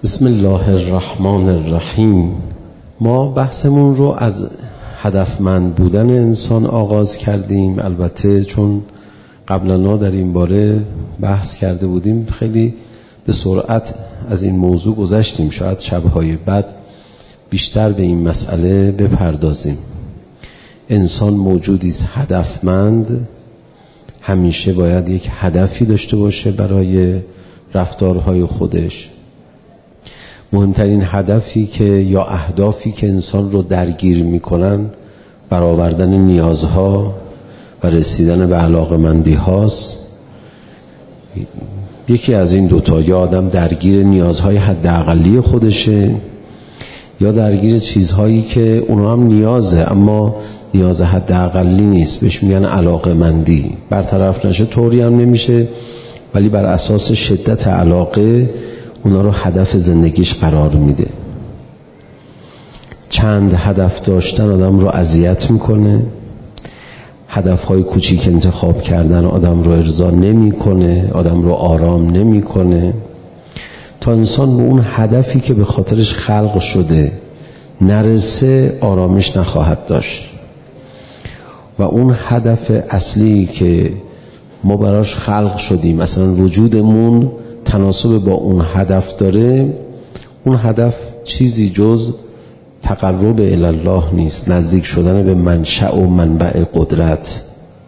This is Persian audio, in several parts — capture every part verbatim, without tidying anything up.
بسم الله الرحمن الرحیم. ما بحثمون رو از هدفمند بودن انسان آغاز کردیم. البته چون قبلا در این باره بحث کرده بودیم خیلی به سرعت از این موضوع گذشتیم. شاید شب‌های بعد بیشتر به این مسئله بپردازیم. انسان موجودی است هدفمند، همیشه باید یک هدفی داشته باشه برای رفتارهای خودش. مهمترین هدفی که یا اهدافی که انسان رو درگیر میکنن برآوردن نیازها و رسیدن به علاقمندی هاست. یکی از این دوتا، یا آدم درگیر نیازهای حداقلی خودشه یا درگیر چیزهایی که اونها هم نیازه اما نیاز حداقلی نیست، بهش میگن علاقمندی. برطرف نشه طوری هم نمیشه، ولی بر اساس شدت علاقه اونا رو هدف زندگیش قرار میده. چند هدف داشتن آدم رو اذیت میکنه. هدفهای کوچیک انتخاب کردن آدم رو ارضا نمیکنه، آدم رو آرام نمیکنه. تا انسان به اون هدفی که به خاطرش خلق شده نرسه آرامش نخواهد داشت. و اون هدف اصلی که ما براش خلق شدیم، مثلا وجودمون تناسب با اون هدف داره، اون هدف چیزی جز تقرب الی الله نیست، نزدیک شدن به منشأ و منبع قدرت.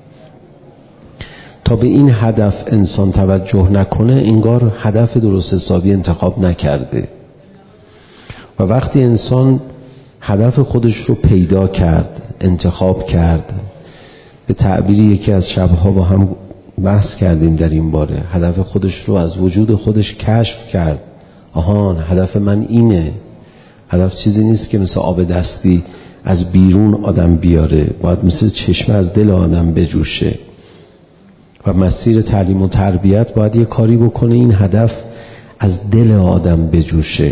تا به این هدف انسان توجه نکنه انگار هدف درست حسابی انتخاب نکرده. و وقتی انسان هدف خودش رو پیدا کرد، انتخاب کرد، به تعبیری یکی از شبها با هم بحث کردیم در این باره، هدف خودش رو از وجود خودش کشف کرد. آهان هدف من اینه. هدف چیزی نیست که مثل آب دستی از بیرون آدم بیاره، باید مثل چشمه از دل آدم بجوشه. و مسیر تعلیم و تربیت باید یه کاری بکنه این هدف از دل آدم بجوشه.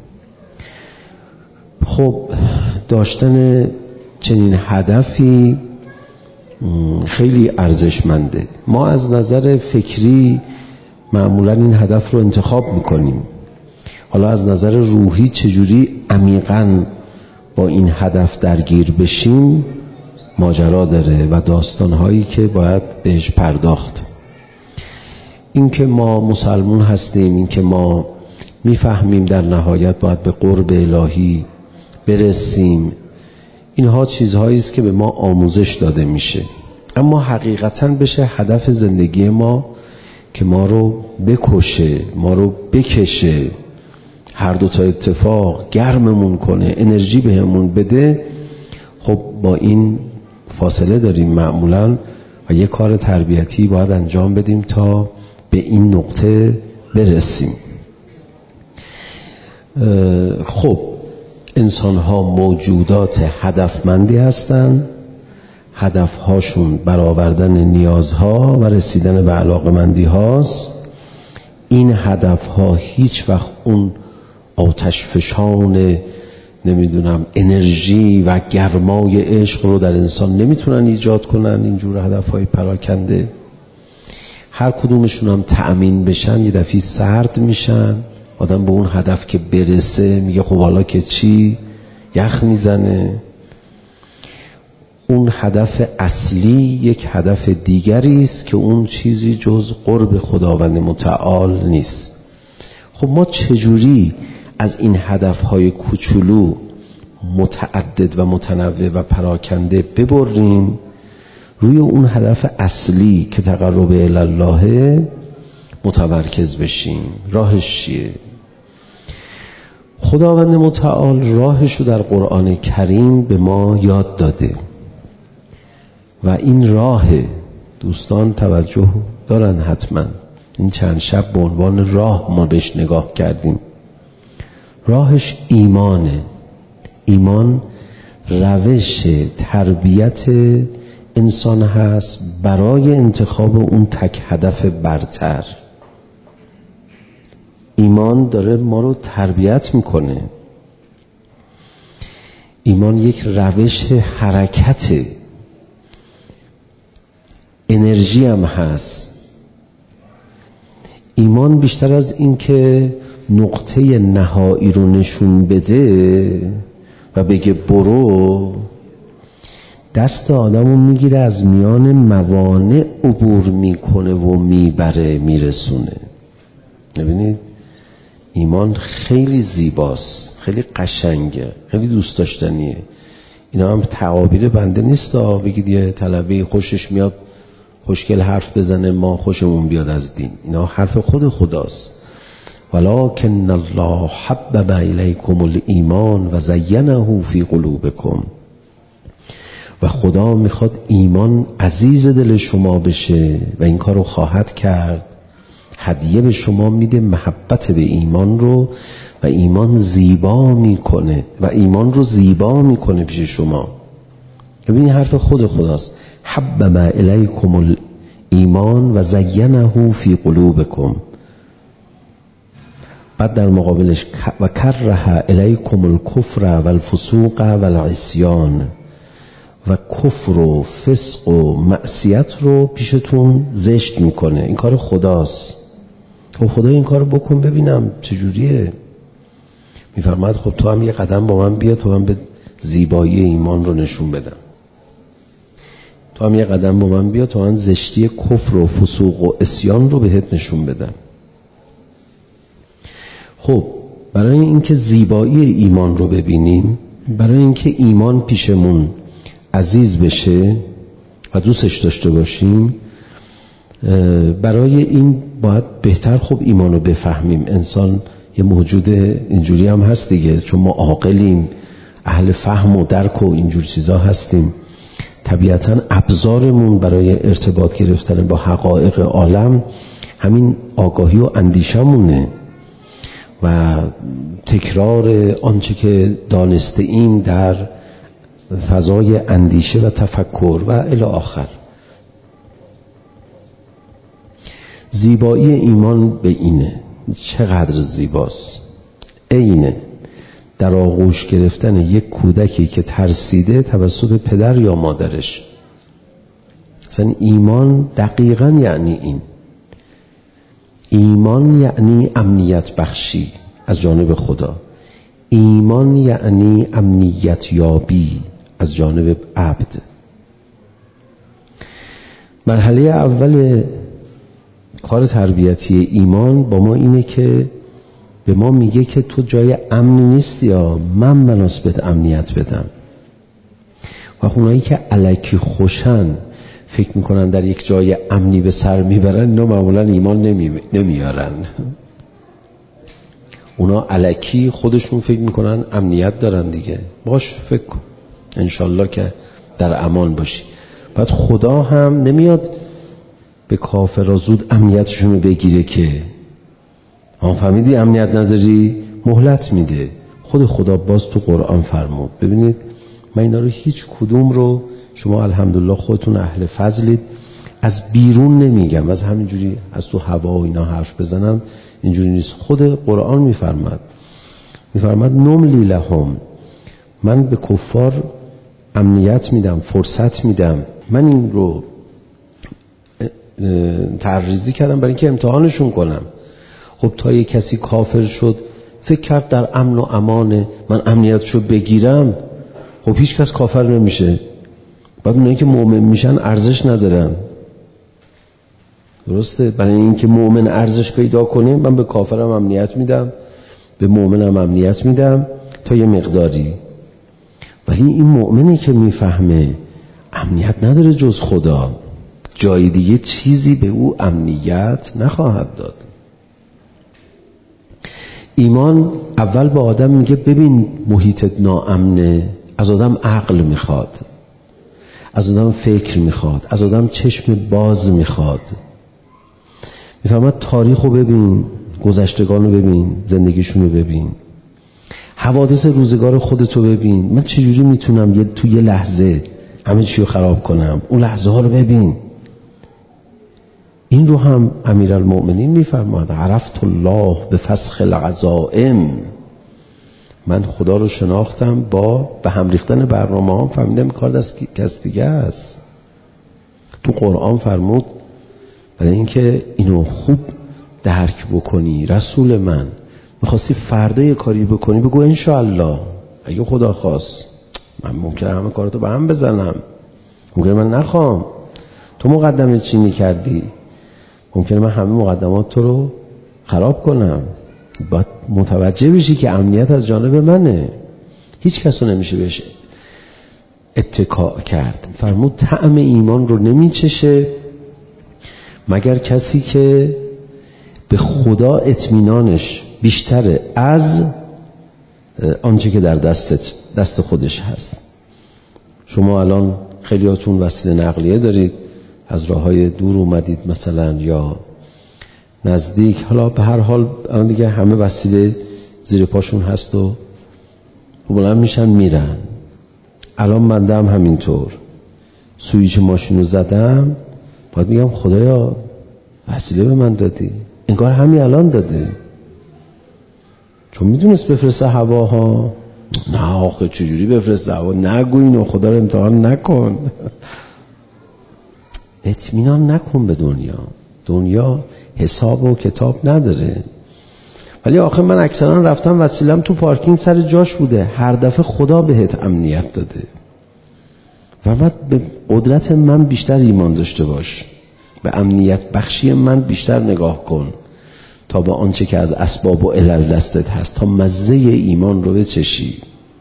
خب داشتن چنین هدفی خیلی ارزشمنده. ما از نظر فکری معمولا این هدف رو انتخاب میکنیم. حالا از نظر روحی چجوری عمیقاً با این هدف درگیر بشیم ماجرا داره و داستانهایی که باید بهش پرداخت. این که ما مسلمون هستیم، این که ما میفهمیم در نهایت باید به قرب الهی برسیم، اینها چیزهایی است که به ما آموزش داده میشه. اما حقیقتاً بشه هدف زندگی ما که ما رو بکشه، ما رو بکشه، هر دوتا اتفاق گرممون کنه، انرژی بهمون بده، خب با این فاصله داریم معمولاً و یه کار تربیتی باید انجام بدیم تا به این نقطه برسیم. خب انسان ها موجودات هدفمندی هستند. هدفهاشون برآوردن نیازها و رسیدن به علاقمندی هاست. این هدفها هیچ وقت اون آتش فشان نمیدونم انرژی و گرمای عشق رو در انسان نمیتونن ایجاد کنن. اینجور هدفهای پراکنده هر کدومشون هم تأمین بشن یه دفعه سرد میشن. آدم به اون هدف که برسه میگه خب حالا که چی، یخ میزنه. اون هدف اصلی یک هدف دیگری است که اون چیزی جز قرب خداوند متعال نیست. خب ما چجوری از این هدفهای کوچولو متعدد و متنوع و پراکنده ببریم روی اون هدف اصلی که تقرب الی الله متمرکز بشیم؟ راهش چیه؟ خداوند متعال راهش رو در قرآن کریم به ما یاد داده و این راه دوستان توجه دارن حتما. این چند شب به عنوان راه ما بهش نگاه کردیم. راهش ایمانه. ایمان روش تربیت انسان هست برای انتخاب اون تک هدف برتر. ایمان داره ما رو تربیت میکنه. ایمان یک روش حرکته، انرژی هم هست. ایمان بیشتر از این که نقطه نهایی رو نشون بده و بگه برو، دست آدمو میگیره از میان موانع عبور میکنه و میبره میرسونه. ببینید ایمان خیلی زیباست، خیلی قشنگه، خیلی دوست داشتنیه. اینا هم تعابیر بنده نیست ها بگید یه طلبه خوشش میاد خوشگل حرف بزنه ما خوشمون بیاد از دین. اینا حرف خود خداست. ولکن الله حبب الیکم الایمان و زینه فی قلوبکم. و خدا میخواد ایمان عزیز دل شما بشه و این کارو خواهد کرد. هدیه به شما میده محبت به ایمان رو و ایمان زیبا میکنه و ایمان رو زیبا میکنه پیش شما. ببین حرف خود خداست. حبب الیکم الایمان و زینه فی قلوبکم. بعد در مقابلش و کره الیکم الکفر و الفسوق و العصیان. و کفر و فسق و معصیت رو پیشتون زشت میکنه. این کار خداست. خب خدا این کار بکن ببینم چجوریه. میفرماید خب تو هم یه قدم با من بیا تو هم به زیبایی ایمان رو نشون بدم. تو هم یه قدم با من بیا تو هم زشتی کفر و فسوق و عصیان رو بهت نشون بدم. خب برای اینکه زیبایی ایمان رو ببینیم، برای اینکه ایمان پیشمون عزیز بشه و دوستش داشته باشیم، برای این باید بهتر خب ایمان رو بفهمیم. انسان یه موجود اینجوری هم هست دیگه، چون ما عاقلیم، اهل فهم و درک و اینجور چیزا هستیم. طبیعتاً ابزارمون برای ارتباط گرفتن با حقایق عالم همین آگاهی و اندیشمونه و تکرار آنچه که دانسته ایم در فضای اندیشه و تفکر و الی آخر. زیبایی ایمان به اینه، چقدر زیباست. اینه در آغوش گرفتن یک کودکی که ترسیده توسط پدر یا مادرش. مثلا ایمان دقیقاً یعنی این. ایمان یعنی امنیت بخشی از جانب خدا. ایمان یعنی امنیت یابی از جانب عبد. مرحله اول کار تربیتی ایمان با ما اینه که به ما میگه که تو جای امنی نیستی یا من مناس بهت امنیت بدم. و اونایی که الکی خوشن فکر میکنن در یک جای امنی به سر میبرن، اینا معمولا ایمان نمی... نمیارن. اونا الکی خودشون فکر میکنن امنیت دارن دیگه. باش فکر کن انشالله که در امان باشی. بعد خدا هم نمیاد به کافرها زود امنیتشون رو بگیره که هم فهمیدی امنیت نداری مهلت میده. خود خدا باز تو قرآن فرمود. ببینید من اینا رو هیچ کدوم رو، شما الحمدلله خودتون اهل فضلید، از بیرون نمیگم، از همینجوری از تو هوا و اینا حرف بزنم اینجوری نیست. خود قرآن میفرماد میفرماد نملی لهم، من به کفار امنیت میدم، فرصت میدم. من این رو تعریضی کردم برای اینکه امتحانشون کنم. خب تا یک کسی کافر شد فکر کرد در امن و امانه، من امنیتشو بگیرم، خب هیچ کس کافر نمیشه. بعد اونایی که مؤمن میشن ارزش ندارن. درسته؟ برای اینکه مؤمن ارزش پیدا کنه من به کافرم امنیت میدم، به مؤمنم امنیت میدم تا یه مقداری. ولی این مؤمنی که میفهمه امنیت نداره جز خدا، جای دیگه چیزی به او امنیت نخواهد داد. ایمان اول به آدم میگه ببین محیطت ناامنه، از آدم عقل میخواد، از آدم فکر میخواد، از آدم چشم باز میخواد. میفهمد تاریخ رو ببین، گذشتگان رو ببین، زندگیشون رو ببین، حوادث روزگار خودتو ببین. من چجوری میتونم یه تو یه لحظه همه چی رو خراب کنم؟ اون لحظه ها رو ببین. این رو هم امیرالمؤمنین میفرماد عرفت الله به فسخ العزائم. من خدا رو شناختم با به هم ریختن برنامه هم، فهمیدم کار دست کس دیگه است. تو قرآن فرمود برای اینکه اینو خوب درک بکنی رسول من میخواستی فردا یه کاری بکنی بگو انشاءالله اگه خدا خواست. من ممکنه همه کاراتو به هم بزنم، ممکنه من نخوام. تو مقدمه چینی کردی، ممکنه من همه مقدمات تو رو خراب کنم. باید متوجه بشی که امنیت از جانب منه، هیچ کس رو نمیشه بهش اتکا کرد. فرمود طعم ایمان رو نمیچشه مگر کسی که به خدا اطمینانش بیشتره از آنچه که در دستت دست خودش هست. شما الان خیلیاتون وسیله نقلیه دارید، از راههای دور اومدید مثلا یا نزدیک، حالا به هر حال الان دیگه همه وسیله زیر پاشون هست و بلند میشن میرن. الان منده هم همینطور، سویچ ماشین رو زدم باید میگم خدایا وسیله به من دادی، انگار همین الان داده، چون میدونست بفرسته هواها. نه آخه چجوری بفرسته هوا، نگو اینو، خدا رو امتحان نکن. اطمینان نکن به دنیا، دنیا حساب و کتاب نداره. ولی آخه من اکثرا رفتم وسیلم تو پارکینگ سر جاش بوده، هر دفعه خدا بهت امنیت داده. و بعد به قدرت من بیشتر ایمان داشته باش، به امنیت بخشی من بیشتر نگاه کن تا به آنچه که از اسباب و علل دستت هست، تا مزه ایمان رو بچشی.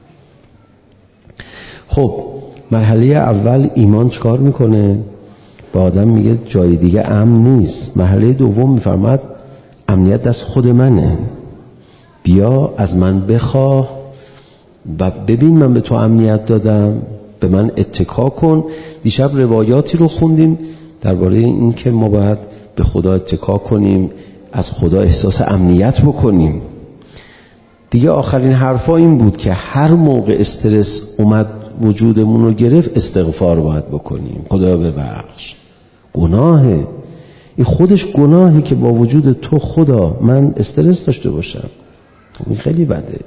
خب مرحله اول ایمان چکار میکنه؟ با آدم میگه جای دیگه امن نیست. مرحله دوم میفرماد امنیت دست خود منه، بیا از من بخواه و ببین من به تو امنیت دادم، به من اتکا کن. دیشب روایاتی رو خوندیم درباره این که ما باید به خدا اتکا کنیم، از خدا احساس امنیت بکنیم. دیگه آخرین حرفا این بود که هر موقع استرس اومد وجودمون رو گرفت استغفار باید بکنیم، خدا ببخش، گناهه، این خودش گناهه که با وجود تو خدا من استرس داشته باشم، این خیلی بده.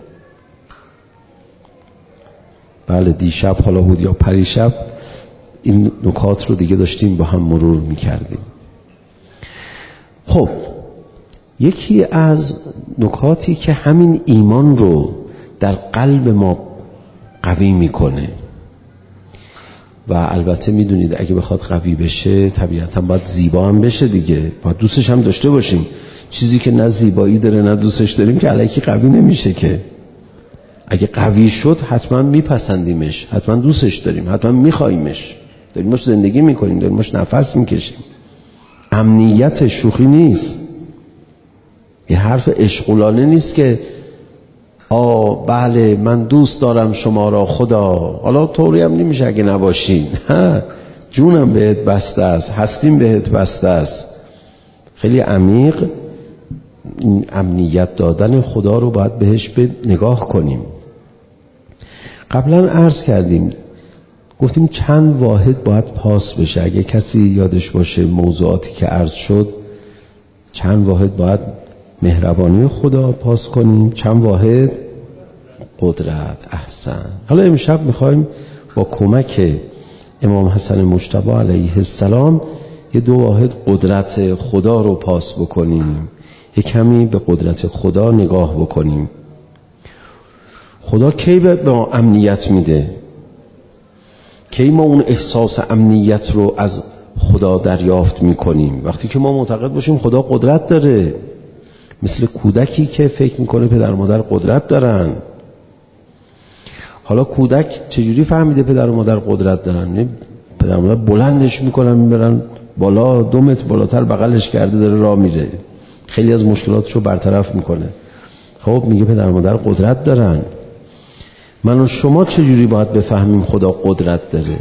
بله دیشب حالا بود یا پریشب این نکات رو دیگه داشتیم با هم مرور میکردیم. خب یکی از نکاتی که همین ایمان رو در قلب ما قوی میکنه و البته میدونید اگه بخواد قوی بشه طبیعتا باید زیبا هم بشه دیگه، باید دوستش هم داشته باشیم. چیزی که نه زیبایی داره نه دوستش داریم که الکی قوی نمیشه که. اگه قوی شد حتما میپسندیمش، حتما دوستش داریم، حتما میخواییمش، داریم باش زندگی میکنیم، داریم باش نفس میکشیم. امنیت شوخی نیست، یه حرف اشغولانه نیست که آه بله من دوست دارم شما را خدا، حالا طوری هم نمیشه اگه نباشین، ها جونم بهت بسته است، هستیم بهت بسته است. خیلی عمیق این امنیت دادن خدا رو باید بهش به نگاه کنیم. قبلا عرض کردیم گفتیم چند واحد باید پاس بشه، اگه کسی یادش باشه موضوعاتی که عرض شد، چند واحد باید مهربانی خدا پاس کنیم، چند واحد قدرت. احسن. حالا امشب میخوایم با کمک امام حسن مجتبی علیه السلام یه دو واحد قدرت خدا رو پاس بکنیم، یه کمی به قدرت خدا نگاه بکنیم. خدا کی به ما امنیت میده؟ کی ما اون احساس امنیت رو از خدا دریافت میکنیم؟ وقتی که ما معتقد باشیم خدا قدرت داره، مثل کودکی که فکر میکنه پدر و مادر قدرت دارن. حالا کودک چجوری فهمیده پدر و مادر قدرت دارن؟ پدر و مادر بلندش میکنن میبرن بالا، دو متر بالاتر بغلش کرده داره راه میره، خیلی از مشکلاتشو برطرف میکنه. خب میگه پدر و مادر قدرت دارن. من و شما چجوری باید بفهمیم خدا قدرت داره؟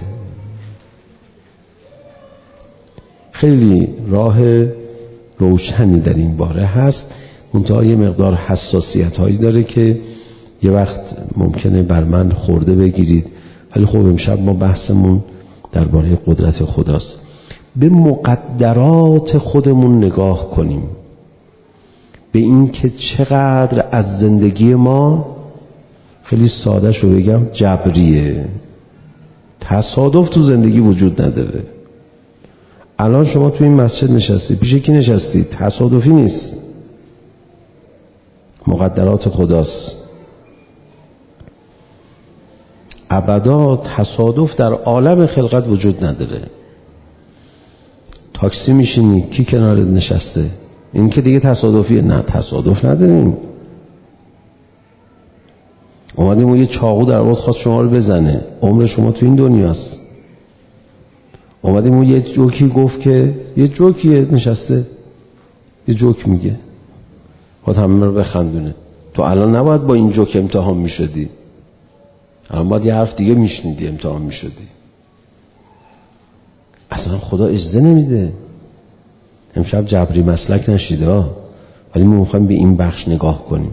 خیلی راه روشنی در این باره هست، منتها یه مقدار حساسیت هایی داره که یه وقت ممکنه بر من خورده بگیرید، ولی خب امشب ما بحثمون درباره قدرت خداست. به مقدرات خودمون نگاه کنیم، به این که چقدر از زندگی ما، خیلی ساده شو بگم، جبریه. تصادف تو زندگی وجود نداره. الان شما تو این مسجد نشستی، پیش کی نشستی؟ تصادفی نیست. مقدرات خداست. ابدا تصادف در عالم خلقت وجود نداره. تاکسی میشینی کی کنارت نشسته؟ این که دیگه تصادفیه؟ نه، تصادف نداریم. اومدیم و یه چاقو در آورد خواست شما رو بزنه، عمر شما تو این دنیاست. اومدیم و یه جوکی گفت که یه جوکیه نشسته یه جوک میگه خود همه رو بخندونه. تو الان نباید با این جوک امتحان میشدی، الان باید یه حرف دیگه میشنیدی امتحان میشدی. اصلا خدا اجازه نمیده. امشب جبری مسلک نشیده ها، ولی ما میخوایم به این بخش نگاه کنیم.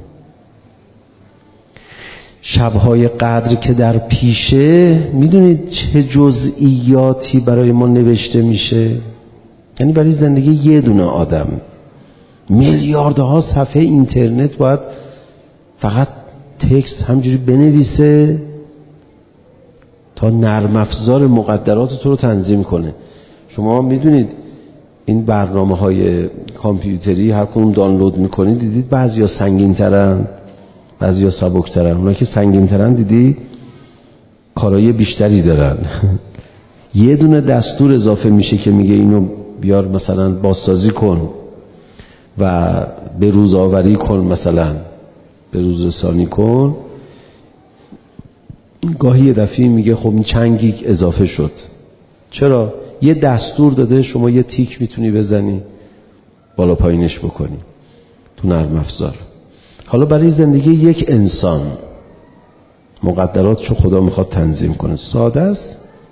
شبهای قدر که در پیشه، میدونید چه جزئیاتی برای ما نوشته میشه؟ یعنی برای زندگی یه دونه آدم میلیاردها صفحه اینترنت باید فقط تکست همجوری بنویسه تا نرم افزار مقدرات تو رو تنظیم کنه. شما میدونید این برنامه های کامپیوتری هر کدوم دانلود میکنید، دیدید بعضیا سنگین ترن بعضیا سبک ترن. اونایی که سنگین ترن دیدی کارایی بیشتری دارن. یه دونه دستور اضافه میشه که میگه اینو بیار مثلا بازسازی کن و به روز آوری کن، مثلا به روز رسانی کن. گاهی یه دفعه میگه خب این چند گیگ اضافه شد. چرا؟ یه دستور داده، شما یه تیک میتونی بزنی بالا پایینش بکنی تو نرم افزار. حالا برای زندگی یک انسان مقدراتشو خدا میخواد تنظیم کنه. ساده است.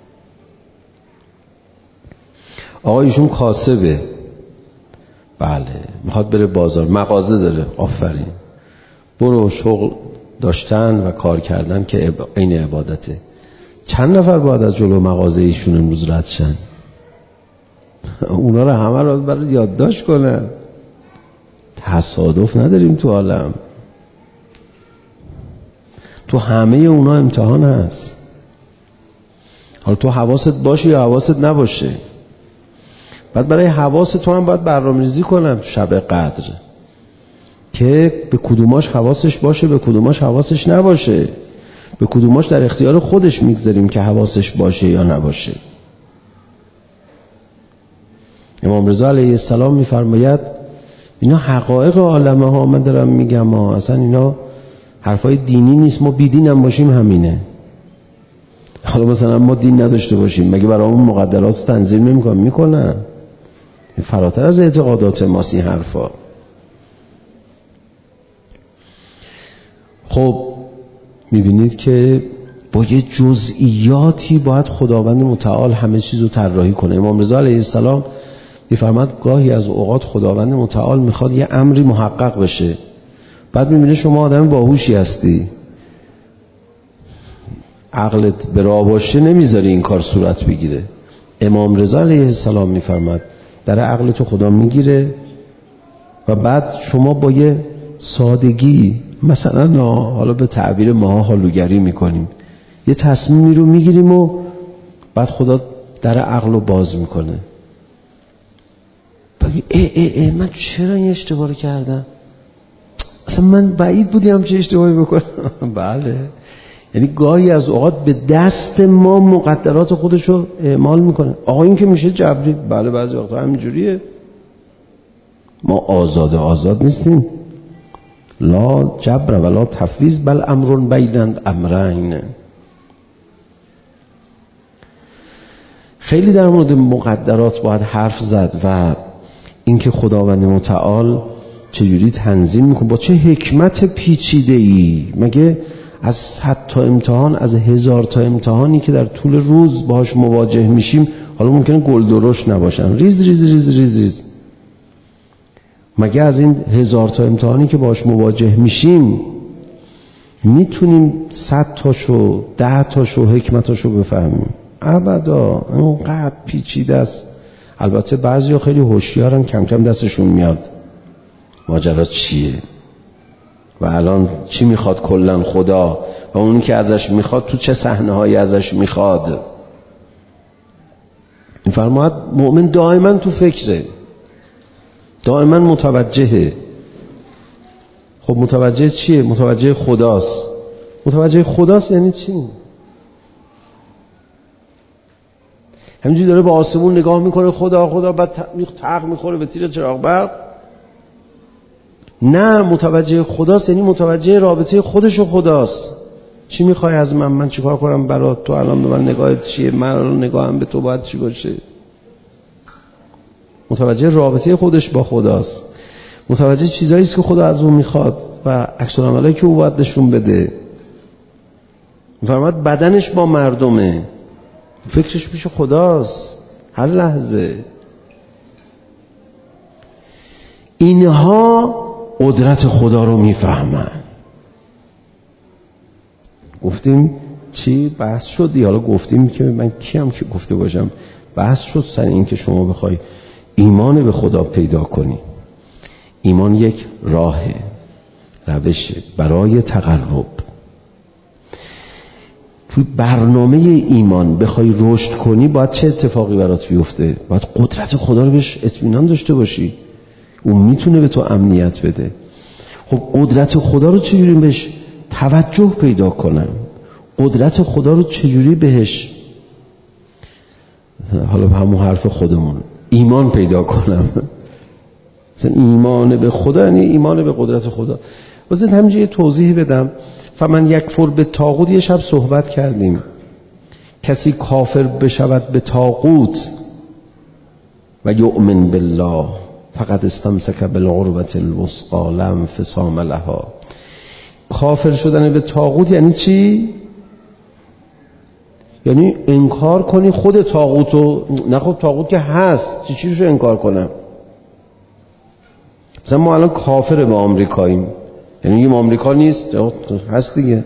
آقا ایشون کاسبه، بله، میخواد بره بازار، مغازه داره، آفرین، برو. شغل داشتن و کار کردن که این عبادته. چند نفر باید از جلو مغازه ایشون امروز رد شن؟ اونا رو همه رو برای یادداشت کنن. تصادف نداریم تو عالم، تو همه اونا امتحان هست. حالا تو حواست باشه یا حواست نباشه. بعد برای حواست تو هم باید برنامه‌ریزی کنن تو شب قدر که به کدوماش حواسش باشه به کدوماش حواسش نباشه. به کدوماش در اختیار خودش میگذاریم که حواسش باشه یا نباشه. امام رضا علیه السلام میفرماید اینا حقایق عالمه ها، من دارم میگم ها، اصلا اینا حرفای دینی نیست، ما بیدین هم باشیم همینه. حالا مثلا ما دین نداشته باشیم مگه برامون مقدرات تنظیم نمیکنن؟ میکنن. فراتر از اعتقادات ماست این حرفا. خب میبینید که با یه جزئیاتی باید خداوند متعال همه چیز رو طراحی کنه. امام رضا علیه السلام میفرماد گاهی از اوقات خداوند متعال میخواد یه امری محقق بشه، بعد میبینه شما آدم باهوشی هستی، عقلت به راه باشه، نمیذاری این کار صورت بگیره. امام رضا علیه السلام میفرماد در عقل تو خدا میگیره و بعد شما با یه سادگی، مثلا حالا به تعبیر ما حالوگری میکنیم، یه تصمیمی رو میگیریم و بعد خدا در عقل رو باز میکنه. بگی ای ای ای من چرا این اشتباه رو کردم؟ اصلا من بعید بودیم چه اشتباهی بکنم. بله، یعنی گاهی از اوقات به دست ما مقدرات خودش رو اعمال میکنه. آقا این که میشه جبری، بله بعضی وقتا همینجوریه. ما آزاد آزاد نیستیم. لا جبر ولا تفویض بل امر بین امرین. خیلی در مورد مقدرات باید حرف زد و اینکه خداوند متعال چجوری تنظیم میکنه، با چه حکمت پیچیده‌ای. مگه از صد تا امتحان، از هزار تا امتحانی که در طول روز باهاش مواجه میشیم، حالا ممکنه گل درشت نباشن، ریز ریز ریز ریز ریز، مگه از این هزار تا امتحانی که باهاش مواجه میشیم میتونیم صد تاشو ده تاشو حکمتاشو بفهمیم؟ ابدا، اینقدر پیچیده است. البته بعضیا خیلی هوشیارن، کم کم دستشون میاد ماجرا چیه و الان چی میخواد کلن خدا و اونی که ازش میخواد تو چه صحنه هایی ازش میخواد. میفرماید مؤمن دائما تو فکره، دائما متوجهه. خب متوجه چیه؟ متوجه خداست. متوجه خداست یعنی چی؟ همینجوری داره به آسمون نگاه میکنه خدا خدا، بعد تق میخوره به تیر چراغ برق. نه، متوجه خداست یعنی متوجه رابطه خودش و خداست. چی میخوای از من؟ من چیکار کنم برات؟ تو الان به من نگاهت چیه؟ من الان نگاهم به تو باید چی باشه؟ متوجه رابطه خودش با خداست، متوجه چیزایی است که خدا از اون میخواد و عکس العملی که او باید نشون بده. میفرماد بدنش با مردمه، فکرش پیش خداست هر لحظه. اینها قدرت خدا رو میفهمن. گفتیم چی؟ بحث شد حالا گفتیم که من کیم که گفته باشم، بحث شد سر این که شما بخوای ایمان به خدا پیدا کنی. ایمان یک راه روشه برای تقرب. توی برنامه ایمان بخوای رشد کنی باید چه اتفاقی برات بیفته؟ باید قدرت خدا رو بهش اطمینان داشته باشی، اون میتونه به تو امنیت بده. خب قدرت خدا رو چجوری بهش توجه پیدا کنم؟ قدرت خدا رو چجوری بهش، حالا به همون حرف خودمون، ایمان پیدا کنم؟ مثلا ایمان به خدا یعنی ایمان به قدرت خدا. بذارید همینجا یه توضیح بدم. فمن یکفر به طاغوت، یه شب صحبت کردیم، کسی کافر بشود به طاغوت و یؤمن بالله فقد استمسک بالعروة الوثقی لا انفصام لها. کافر شدن به طاغوت یعنی چی؟ یعنی انکار کنی خود طاغوتو. نه خب طاغوت که هست، چی چیزشو انکار کنم؟ مثلا ما الان کافر به آمریکاییم، یعنی میگیم آمریکا نیست، هست دیگه.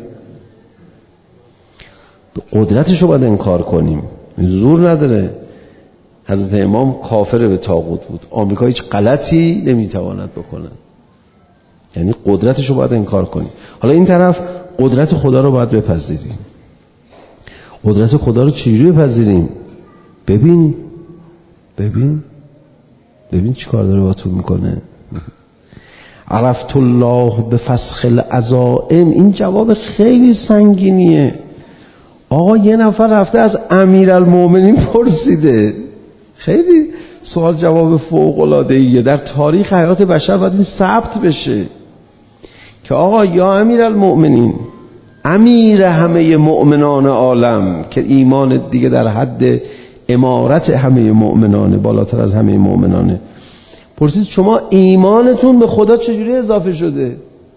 قدرتشو باید انکار کنیم، زور نداره. حضرت امام کافر به طاغوت بود، آمریکا هیچ غلطی نمیتواند بکنه، یعنی قدرتشو باید انکار کنیم. حالا این طرف قدرت خدا رو باید بپذیریم. قدرت خدا رو چجوری بپذیریم؟ ببین ببین ببین چی کار داره با تو میکنه. عرفت الله به فسخ العزائم. این جواب خیلی سنگینیه. آقا یه نفر رفته از امیرالمومنین پرسیده، خیلی سوال جواب فوق العاده ایه. در تاریخ حیات بشر باید این ثبت بشه که آقا یا امیرالمومنین، امیر همه مؤمنان عالم، که ایمان دیگه در حد امارت همه مؤمنانه، بالاتر از همه مؤمنانه، پرسید شما ایمانتون به خدا چجوری اضافه شده؟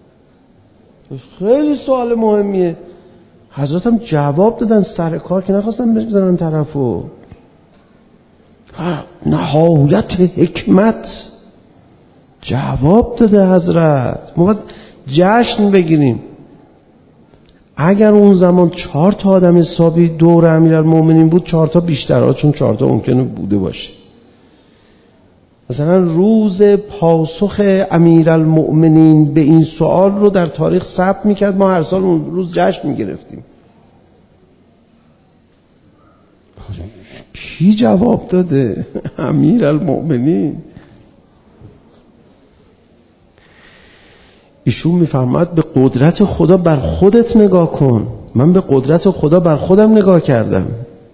خیلی سوال مهمیه. حضرت هم جواب دادن سر کار که نخواستن بزنن طرفو. نهایت حکمت جواب داده حضرت. ما باید جشن بگیریم. اگر اون زمان چهار تا آدم حسابی دور امیرالمومنین بود، چهار تا بیشتر ها، چون چهار تا ممکنه بوده باشه. مثلا روز پاسخ امیرالمؤمنین به این سوال رو در تاریخ ثبت میکرد، ما هر سال اون روز جشن میگرفتیم. کی جواب داده؟ امیرالمؤمنین. ایشون میفرماید به قدرت خدا بر خودت نگاه کن. من به قدرت خدا بر خودم نگاه کردم.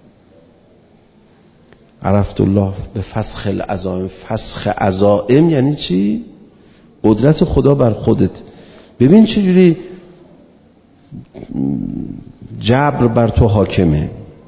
عرفت الله به فسخ العزائم. فسخ عزائم یعنی چی؟ قدرت خدا بر خودت. ببین چجوری جبر بر تو حاکمه.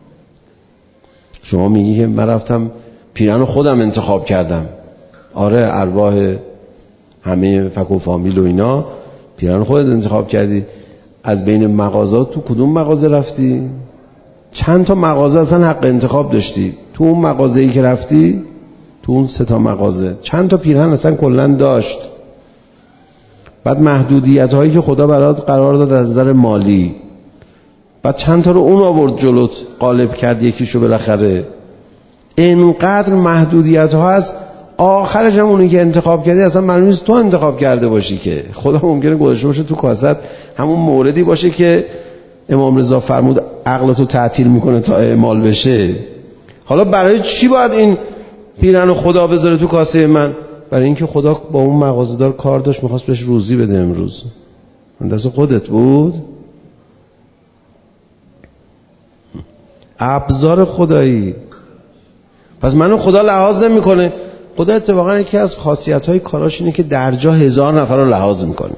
شما میگی که من رفتم پیرن خودم انتخاب کردم. آره، ارواح همه فک و فامیل و اینا، پیرن خودت انتخاب کردی. از بین مغازات تو کدوم مغازه رفتی؟ چند تا مغازه اصلا حق انتخاب داشتی؟ تو اون مغازه‌ای که رفتی، تو اون سه تا مغازه چند تا پیرهن اصلا کلا داشت؟ بعد محدودیت هایی که خدا برات قرار داد از نظر مالی، بعد چند تا رو اون آورد جلوت غالب کرد، یکیشو بالاخره. اینقدر محدودیت ها هست، آخرش هم اونی که انتخاب کردی اصلا معلوم نیست تو انتخاب کرده باشی که خدا ممکنه گذاشته باشه تو کاست همون موردی باشه که امام رضا فرمود عقلتو تعطیل میکنه تا اعمال بشه. حالا برای چی باید این پیرن خدا بذاره تو کاسه من؟ برای اینکه خدا با اون مغازه‌دار کار داشت، میخواست بهش روزی بده امروز. دست خودت بود. ابزار خدایی. پس منو خدا لحاظ نمیکنه. خدا اتفاقا یکی از خاصیت‌های کاراش اینه که در جا هزار نفر رو لحاظ میکنه.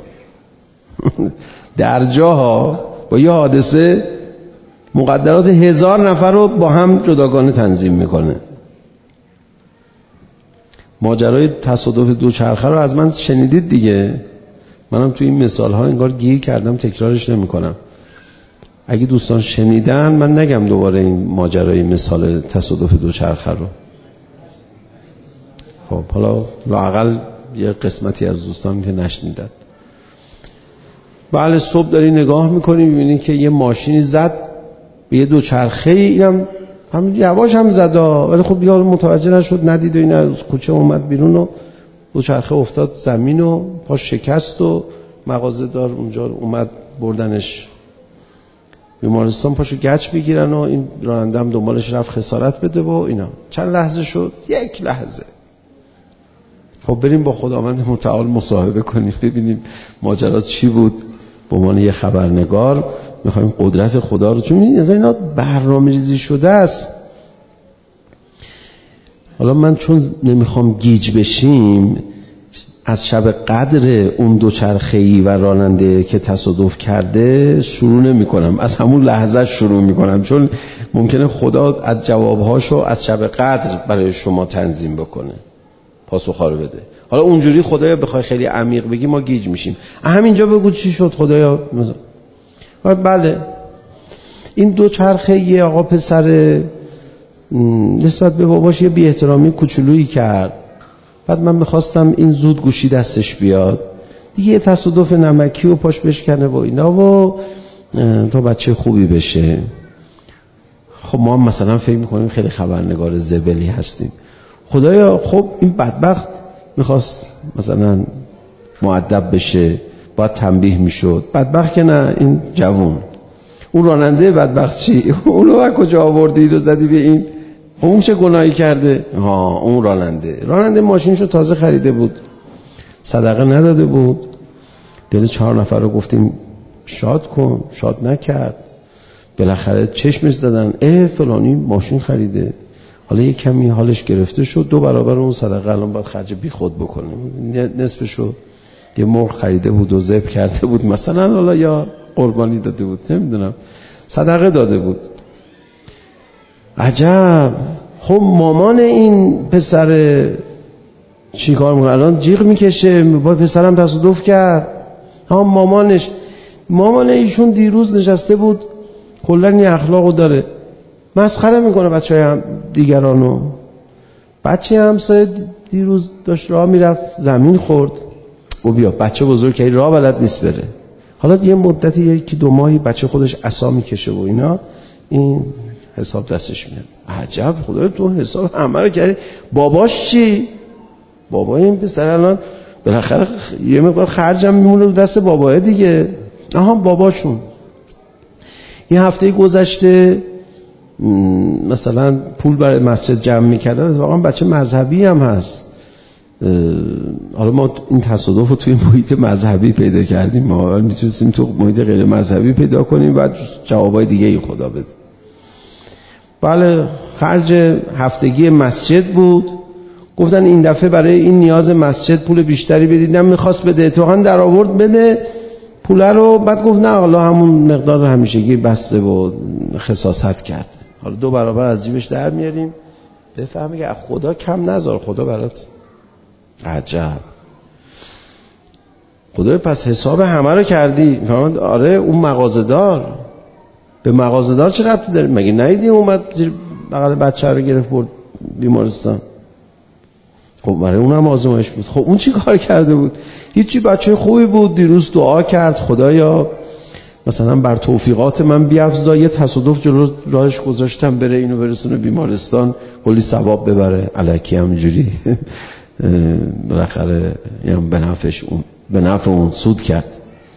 در جاها با یه حادثه مقدرات هزار نفر رو با هم جداگانه تنظیم میکنه. ماجرای تصادف دوچرخه رو از من شنیدید دیگه. منم توی این مثال ها انگار گیر کردم، تکرارش نمی کنم. اگه دوستان شنیدن من نگم دوباره این ماجرای مثال تصادف دوچرخه رو. خب حالا لااقل یه قسمتی از دوستان که نشنیدن. بله صبح داری نگاه میکنی میبینی که یه ماشینی زد به یه دوچرخه، اینم هم یواش هم زدا، ولی خب یارو متوجه نشد، ندید و این از کوچه اومد بیرون و دوچرخه افتاد زمین و پاش شکست و مغازه‌دار اونجا اومد بردنش بیمارستان، پاشو گچ بگیرن و این راننده هم دنبالش رفت خسارت بده و اینا. چند لحظه شد؟ یک لحظه. خب بریم با خداوند متعال مصاحبه کنیم ببینیم ماجرا چی بود. به عنوان یه خبرنگار میخوایم قدرت خدا رو، چون این اینا برنامه‌ریزی شده است. حالا من چون نمیخوام گیج بشیم، از شب قدر اون دوچرخه‌ای و راننده که تصادف کرده شروع نمی کنم، از همون لحظه شروع می کنم، چون ممکنه خدا از جوابهاشو از شب قدر برای شما تنظیم بکنه، پاسخ‌ها رو بده. حالا اونجوری خدایا بخوای خیلی عمیق بگی ما گیج میشیم. همینجا بگو چی شد خدایا. بله این دوچرخه یه آقا پسر نسبت به باباش یه بی احترامی کوچولویی کرد. بعد من میخواستم این زود گوشی دستش بیاد دیگه، یه تصادف نمکی و پاش بشکنه و اینا و تا بچه خوبی بشه. خب ما هم مثلا فکر میکنیم خیلی خبرنگار زبلی هستیم. خدایا خب این بدبخت میخواست مثلا مؤدب بشه، باید تنبیه میشد. بدبخت که نه، این جوون. اون راننده بدبخت چی؟ اونو از کجا آوردی رو زدی به این؟ اون چه گناهی کرده؟ ها اون راننده راننده ماشینشو تازه خریده بود، صدقه نداده بود، دل چهار نفر رو گفتیم شاد کن، شاد نکرد. بالاخره چشمش زدن اه فلانی ماشین خریده، حالا یه کمی حالش گرفته شد، دو برابر اون صدقه الان باید خرج بی خود بکنه. نصفشو یه مرغ خریده بود و ذبح کرده بود مثلا، حالا یا قربانی داده بود، نمیدونم، صدقه داده بود. عجب. خب مامان این پسر چی کار میکنه؟ الان جیغ میکشه با پسرم تصادف کرد. ها مامانش مامان ایشون دیروز نشسته بود، کلا این اخلاقو داره، مسخره میکنه بچهای هم دیگرانو. بچه همسایه دیروز داشت راه میرفت زمین خورد و بیا بچه بزرگ که راه بلد نیست بره، حالا یه مدتی یکی دو ماهی بچه خودش عصا میکشه و اینا، این حساب دستش میاد. عجب خدای تو حساب همه رو کردی. باباش چی؟ بابای این پسر الان بالاخره یه مقدار خرجم میمونه رو دست بابای دیگه. آها باباشون این هفته گذشته مثلا پول برای مسجد جمع میکردن، واقعا بچه مذهبی هم هست. حالا ما این تصادف رو توی محیط مذهبی پیدا کردیم، ما میتونستیم تو محیط غیر مذهبی پیدا کنیم بعد جوابای دیگه ای خدا بده. بله خرج هفتگی مسجد بود، گفتن این دفعه برای این نیاز مسجد پول بیشتری بدید، نم میخواست بده، اتفاقا در آورد بده پول رو، بعد گفت نه حالا همون مقدار همیشگی بسته و خصاصت کرد. حالا دو برابر از جیبش در میاریم، بفهمی که خدا کم نذار، خدا برات. عجب خدا. پس حساب همه رو کردی. فهمید آره اون مغازه‌دار، به مغازه‌دار چه ربطی داره؟ مگه ندیدی اومد زیر بغل بچه رو گرفت برد بیمارستان؟ خب برای اونم آزمایش بود. خب اون چی کار کرده بود؟ هیچی، بچه خوبی بود، دیروز دعا کرد خدایا مثلا بر توفیقات من بیفزا، یه تصادف جلو راهش گذاشتم بره اینو برسونه بیمارستان کلی ثواب ببره، الکی همینجوری بالاخره یعنی به نفعش اون به نفع اون سود کرد.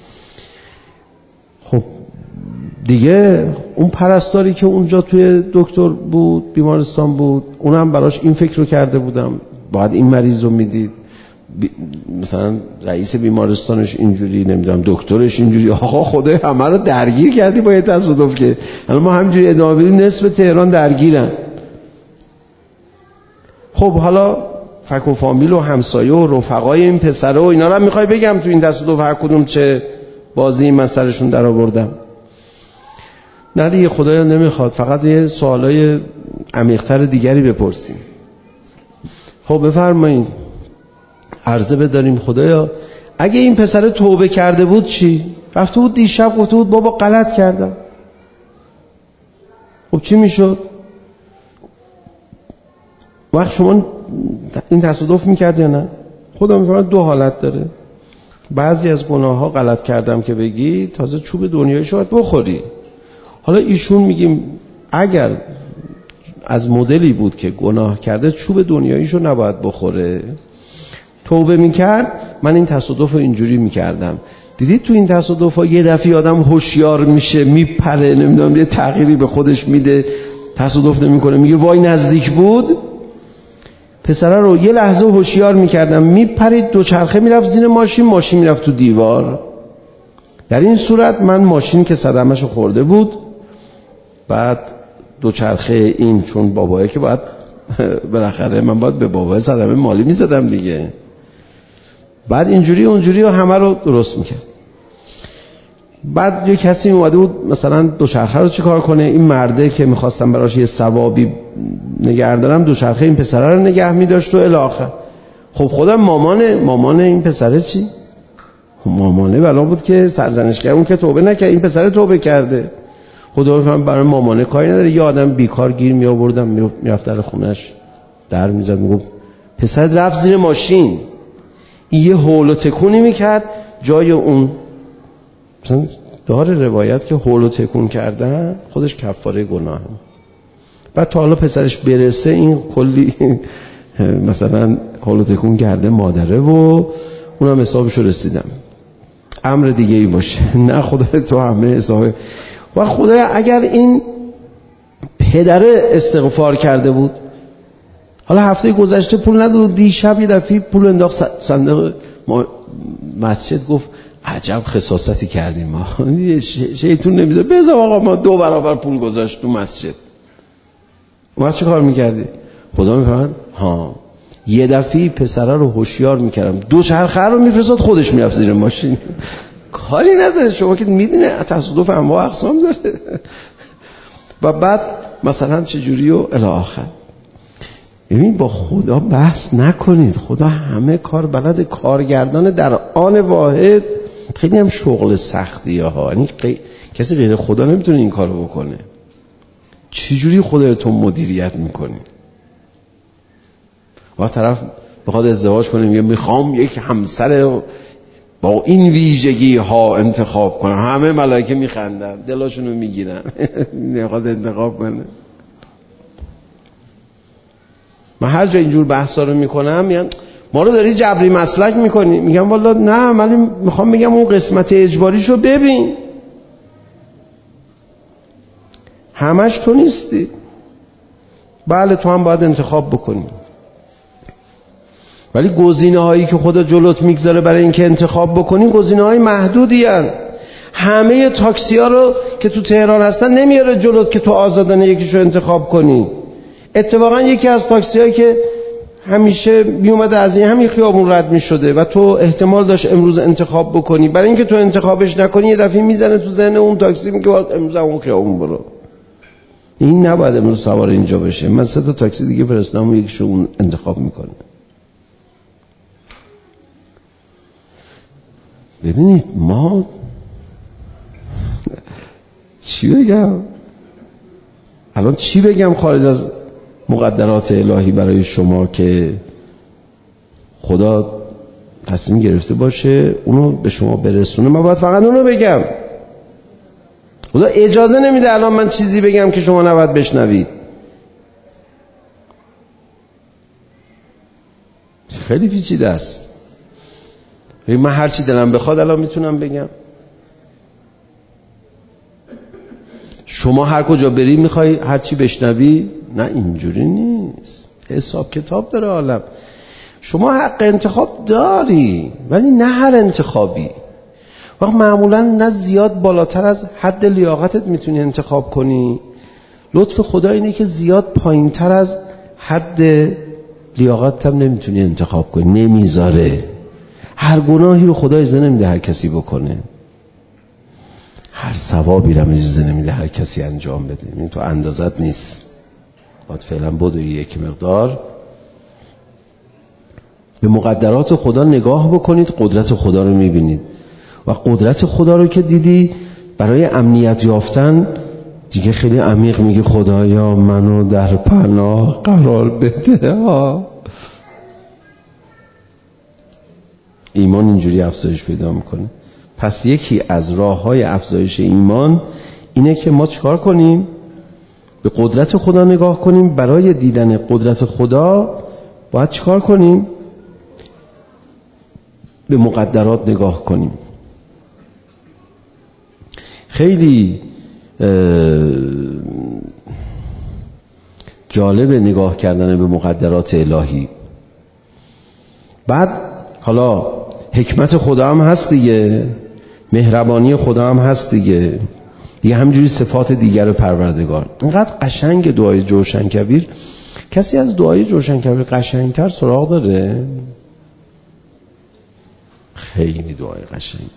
خب دیگه اون پرستاری که اونجا توی دکتر بود بیمارستان بود، اونم براش این فکر رو کرده بودم باید این مریض رو میدید، بی... مثلا رئیس بیمارستانش اینجوری، نمیدونم دکترش اینجوری. آقا خدای همه رو درگیر کردی با یه تصادف که الان ما همینجوری ادامه بدیم نصف تهران درگیرن. خب حالا فک و فامیل و همسایه و رفقای این پسره و اینا رو میخوای بگم تو این تصادف هر کدوم چه بازی من سرشون در آوردم؟ نه دیگه، خدایا نمیخواد. فقط یه سوالای عمیق‌تر دیگری بپرسیم. خب بفرمایید. عرضه بداریم خدایا اگه این پسر توبه کرده بود چی؟ رفته بود دیشب گفته بود بابا غلط کردم، خب چی میشد؟ وقت شما این تصادف میکرد یا نه؟ خدا میفرماید دو حالت داره. بعضی از گناه ها غلط کردم که بگی تازه چوب دنیایشو باید بخوری. حالا ایشون میگیم اگر از مدلی بود که گناه کرده چوب دنیاییشو نباید بخوره، توبه میکرد، من این تصادف رو اینجوری میکردم. دیدید تو این تصادف ها یه دفعه آدم هوشیار میشه، میپره، نمیدونم یه تغییری به خودش میده، تصادف نمیکنه، میگه وای نزدیک بود. پسره رو یه لحظه هوشیار میکردم، میپرید دوچرخه میرفت زیر ماشین، ماشین میرفت تو دیوار. در این صورت من ماشین که صدمه‌شو خورده بود، بعد دوچرخه این چون بابایه که باید بالاخره من باید به بابای صدمه مالی میزدم دیگه، بعد اینجوری اونجوری و همه رو درست میکرد. بعد یه کسی اومده بود مثلا دوچرخه رو چیکار کنه، این مرده که میخواستم براش یه ثوابی نگه دارم دوچرخه این پسره رو نگه میداشت و الی آخر. خب خودم مامانه مامان این پسره چی؟ مامانه بلا بود که سرزنش کرد، اون که توبه نکرد، این پسره توبه کرده. خدا من برای مامانه کاری نداره. یه آدم بیکار گیر می آوردم میرفت در خونش در میزد میگفت پسر رفت زیر ماشین، یه هول و تکونی میکرد جای اون. مثلا داره روایت که هول و تکون کردن خودش کفاره گناهه. بعد تا حالا پسرش برسه این کلی مثلا هول و تکون کرده مادره و اونم حسابشو رسیدم. امر دیگه ای باشه. نه خدا تو همه حساب. و خدایا اگر این پدره استغفار کرده بود، حالا هفته گذشته پول نداد، دیشب یه دفعه پول انداخت صندوق مسجد، گفت عجب خساستی کردیم ما، شیطون نمیزه بذار آقا ما دو برابر پول گذاشت تو مسجد. ما چه کار میکردی؟ خدا میفرماد ها یه دفعه پسره رو هوشیار میکردم، دو چرخه رو میفرستاد خودش میرفت زیر ماشین. کاری نداره، شما که میدونه تصادف انواع اقسام داره. و بعد مثلا چجوری و الی آخر. ببین با خدا بحث نکنید، خدا همه کار بلد، کارگردان در آن واحد. خیلی هم شغل سختیه ها، یعنی غی... کسی غیر خدا نمیتونه این کارو بکنه. چجوری خودتون مدیریت میکنی؟ و طرف بخواد ازدواج کنه میگه میخوام یک همسر با این ویژگی ها انتخاب کنم، همه ملائکه میخندن دلاشونو میگیرن. میخواد انتخاب کنه. من هر جا اینجور بحثا رو میکنم میگن ما رو داری جبری مسلک میکنی. میگم والا نه، من میخوام بگم اون قسمت اجباریشو ببین، همش تو نیستی. بله تو هم باید انتخاب بکنی، ولی گزینه هایی که خدا جلوت میگذاره برای اینکه انتخاب بکنی گزینه های محدودی هن. همه تاکسی ها رو که تو تهران هستن نمیاره جلوت که تو آزادانه یکیشو انتخاب کنی. اتفاقا یکی از تاکسی هایی که همیشه میومده از این همین خیابون رد میشده و تو احتمال داشت امروز انتخاب بکنی، برای اینکه تو انتخابش نکنی یه دفعه میزنه تو ذهن اون تاکسی، میگه امروز اون خیابون برو، این نباید امروز سوار اینجا بشه. من سه تا تاکسی دیگه فرستادم و یکیشو اون انتخاب میکنه. ببینید ما چی بگم الان، چی بگم خارج از مقدرات الهی برای شما که خدا تصمیم گرفته باشه اونو به شما برسونه. من باید فقط اونو بگم. خدا اجازه نمیده الان من چیزی بگم که شما نباید بشنوید. خیلی پیچیده است. من هر چی دلم بخواد الان میتونم بگم. شما هر کجا بری میخوای هر چی بشنوی؟ نه اینجوری نیست، حساب کتاب داره عالم. شما حق انتخاب داری، ولی نه هر انتخابی. وقت معمولا نه زیاد بالاتر از حد لیاقتت میتونی انتخاب کنی، لطف خدا اینه که زیاد پایین تر از حد لیاقتت هم نمیتونی انتخاب کنی، نمیذاره. هر گناهی رو خدا اجازه نمیده هر کسی بکنه، هر ثوابی رو اجازه نمیده هر کسی انجام بده. این تو اندازت نیست، باید فعلا بدوی یک مقدار به مقدرات خدا نگاه بکنید، قدرت خدا رو میبینید و قدرت خدا رو که دیدی برای امنیت یافتن دیگه خیلی عمیق میگی خدایا منو در پناه قرار بده ها. ایمان اینجوری افزایش پیدا میکنه. پس یکی از راه‌های افزایش ایمان اینه که ما چیکار کنیم؟ به قدرت خدا نگاه کنیم. برای دیدن قدرت خدا باید چیکار کنیم؟ به مقدرات نگاه کنیم. خیلی جالب نگاه کردن به مقدرات الهی. بعد حالا حکمت خدا هم هست دیگه، مهربانی خدا هم هست دیگه، دیگه همینجوری صفات دیگر پروردگار. اینقدر قشنگ دعای جوشن کبیر. کسی از دعای جوشن کبیر قشنگتر سراغ داره؟ خیلی دعای قشنگ.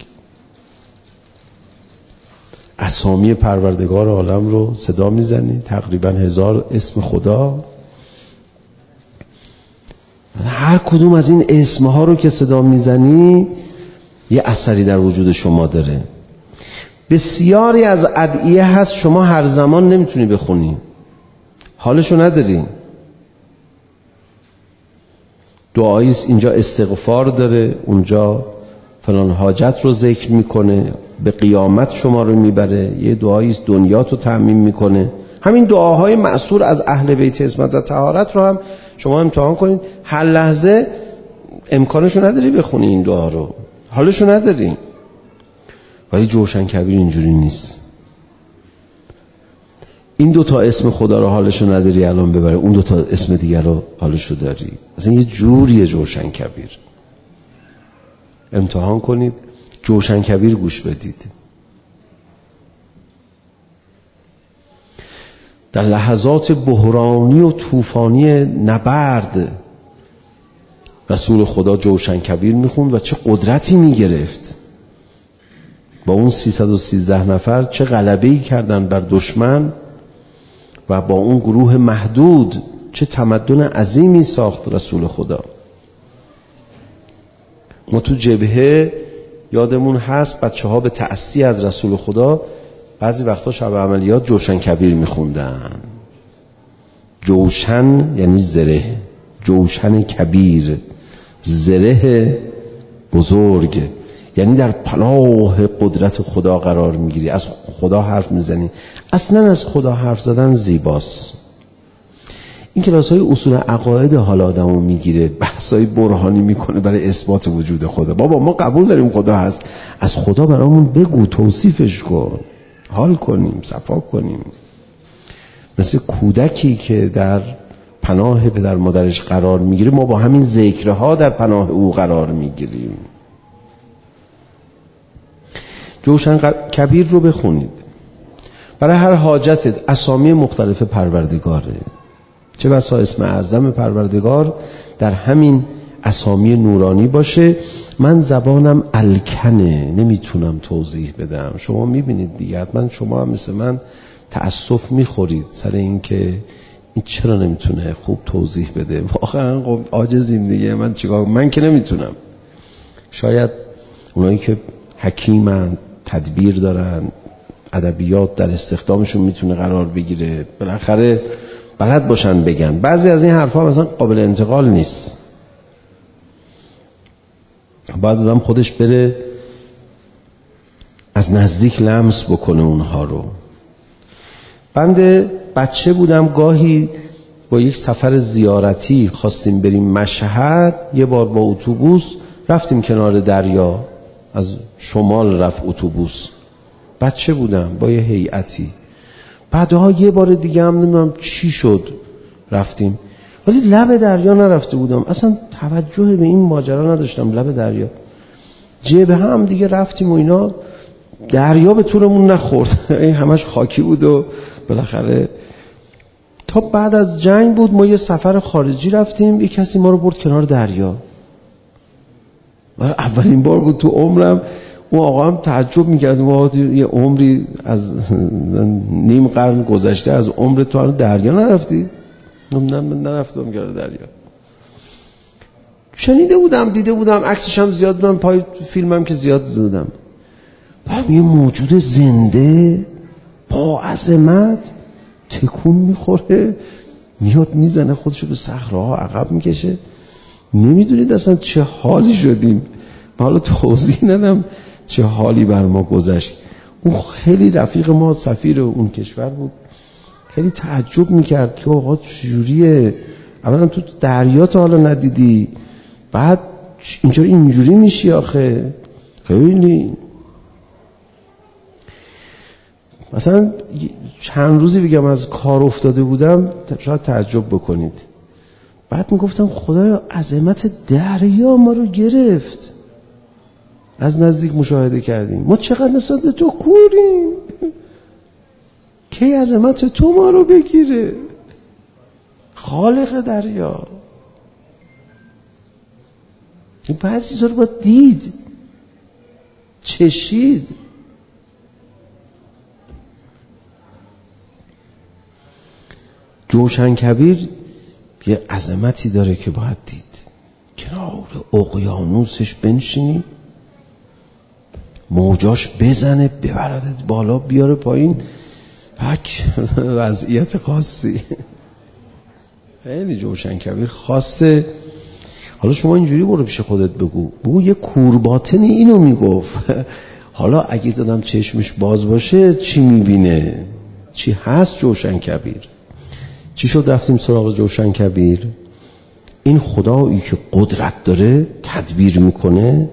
اسامی پروردگار عالم رو صدا میزنی، تقریبا هزار اسم خدا. هر کدوم از این اسمها رو که صدا میزنی یه اثری در وجود شما داره. بسیاری از ادعیه هست شما هر زمان نمیتونی بخونی، حالشو نداری. دعایی اینجا استغفار داره، اونجا فلان حاجت رو ذکر میکنه، به قیامت شما رو میبره. یه دعایی دنیا تو تأمین میکنه. همین دعاهای مأثور از اهل بیت عصمت و طهارت رو هم شما امتحان کنید. هر لحظه امکانشو نداری بخونی این دعا رو، حالشو نداری. ولی جوشن کبیر اینجوری نیست. این دو تا اسم خدا رو حالشو نداری الان ببره، اون دو تا اسم دیگر رو حالشو داری. اصلا یه جوریه جوشن کبیر. امتحان کنید، جوشن کبیر گوش بدید. در لحظات بحرانی و طوفانی نبرد رسول خدا جوشن کبیر میخوند و چه قدرتی میگرفت. با اون سیصد و سیزده نفر چه غلبه‌ای کردن بر دشمن و با اون گروه محدود چه تمدن عظیمی ساخت رسول خدا. ما تو جبهه یادمون هست بچه ها به تأسی از رسول خدا بعضی وقتا شب عملیات جوشن کبیر میخوندن. جوشن یعنی زره، جوشن کبیر، زره بزرگ، یعنی در پناه قدرت خدا قرار میگیری، از خدا حرف میزنی. اصلا از خدا حرف زدن زیباست. این کلاس های اصول عقاید حال آدمو میگیره، بحث های برهانی میکنه برای اثبات وجود خدا. بابا ما قبول داریم خدا هست، از خدا برامون بگو، توصیفش کن، حال کنیم، صفا کنیم. مثل کودکی که در پناه پدر مادرش قرار میگیره، ما با همین ذکرها در پناه او قرار میگیریم. جوشن کبیر رو بخونید. برای هر حاجتت اسامی مختلف پروردگاره. چه بسا اسم اعظم پروردگار در همین اسامی نورانی باشه. من زبانم الکنه، نمیتونم توضیح بدم. شما میبینید دیگه، حتما شما هم مثل من تأسف میخورید سر این که این چرا نمیتونه خوب توضیح بده. واقعا خب عاجزیم دیگه. من چیکار؟ من که نمیتونم. شاید اونایی که حکیمن، تدبیر دارن، ادبیات در استخدامشون میتونه قرار بگیره، بالاخره بلد باشن بگن. بعضی از این حرفا مثلا قابل انتقال نیست، باید آدم خودش بره از نزدیک لمس بکنه اونها رو. بنده بچه بودم، گاهی با یک سفر زیارتی خواستیم بریم مشهد. یه بار با اتوبوس رفتیم کنار دریا، از شمال رفت اتوبوس. بچه بودم با یه هیئتی. بعدها یه بار دیگه هم نمیدونم چی شد رفتیم، ولی لب دریا نرفته بودم. اصلا توجه به این ماجرا نداشتم. لب دریا جبهه هم دیگه رفتیم و اینا، دریا به طورمون نخورد. این همش خاکی بود و بالاخره تا بعد از جنگ بود ما یه سفر خارجی رفتیم، یه کسی ما رو برد کنار دریا. اولین بار بود تو عمرم. اون آقا هم تعجب میکرد، ما یه عمری از نیم قرن گذشته از عمر تو هنوز دریا نرفتی؟ نه نرفتم کنار دریا. شنیده بودم، دیده بودم، عکسش هم زیاد بودم، پای فیلمم که زیاد دیدم. برام یه موجود زنده با عظمت تکون میخوره، میاد میزنه خودشو به صخره‌ها عقب میکشه. نمیدونید اصلا چه حالی شدیم. حالا توضیح ندم چه حالی بر ما گذشت. اون خیلی رفیق ما سفیر اون کشور بود، خیلی تعجب میکرد که آقا چجوریه، اولا تو دریا تا حالا ندیدی، بعد اینجا اینجوری میشی آخه. خیلی مثلا چند روزی بگم از کار افتاده بودم شاید تعجب بکنید. بعد میگفتم خدایا عظمت دریا ما رو گرفت. از نزدیک مشاهده کردیم ما چقدر نسبت به تو کوریم، کی عظمت تو ما رو بگیره. خالق دریا. این بعضی چیزا رو باید دید، چشید. جوشن کبیر یه عظمتی داره که باید دید. کنار اقیانوسش بنشینی، موجاش بزنه ببردت بالا بیاره پایین، پک وضعیت خاصی. خیلی جوشن کبیر خاصه. حالا شما اینجوری برو پیش خودت بگو، بگو یه کورباطنی اینو میگفت. حالا اگه دادم چشمش باز باشه چی میبینه؟ چی هست جوشن کبیر؟ چی شد رفتیم سراغ جوشن کبیر؟ این خدایی که قدرت داره، تدبیر میکنه،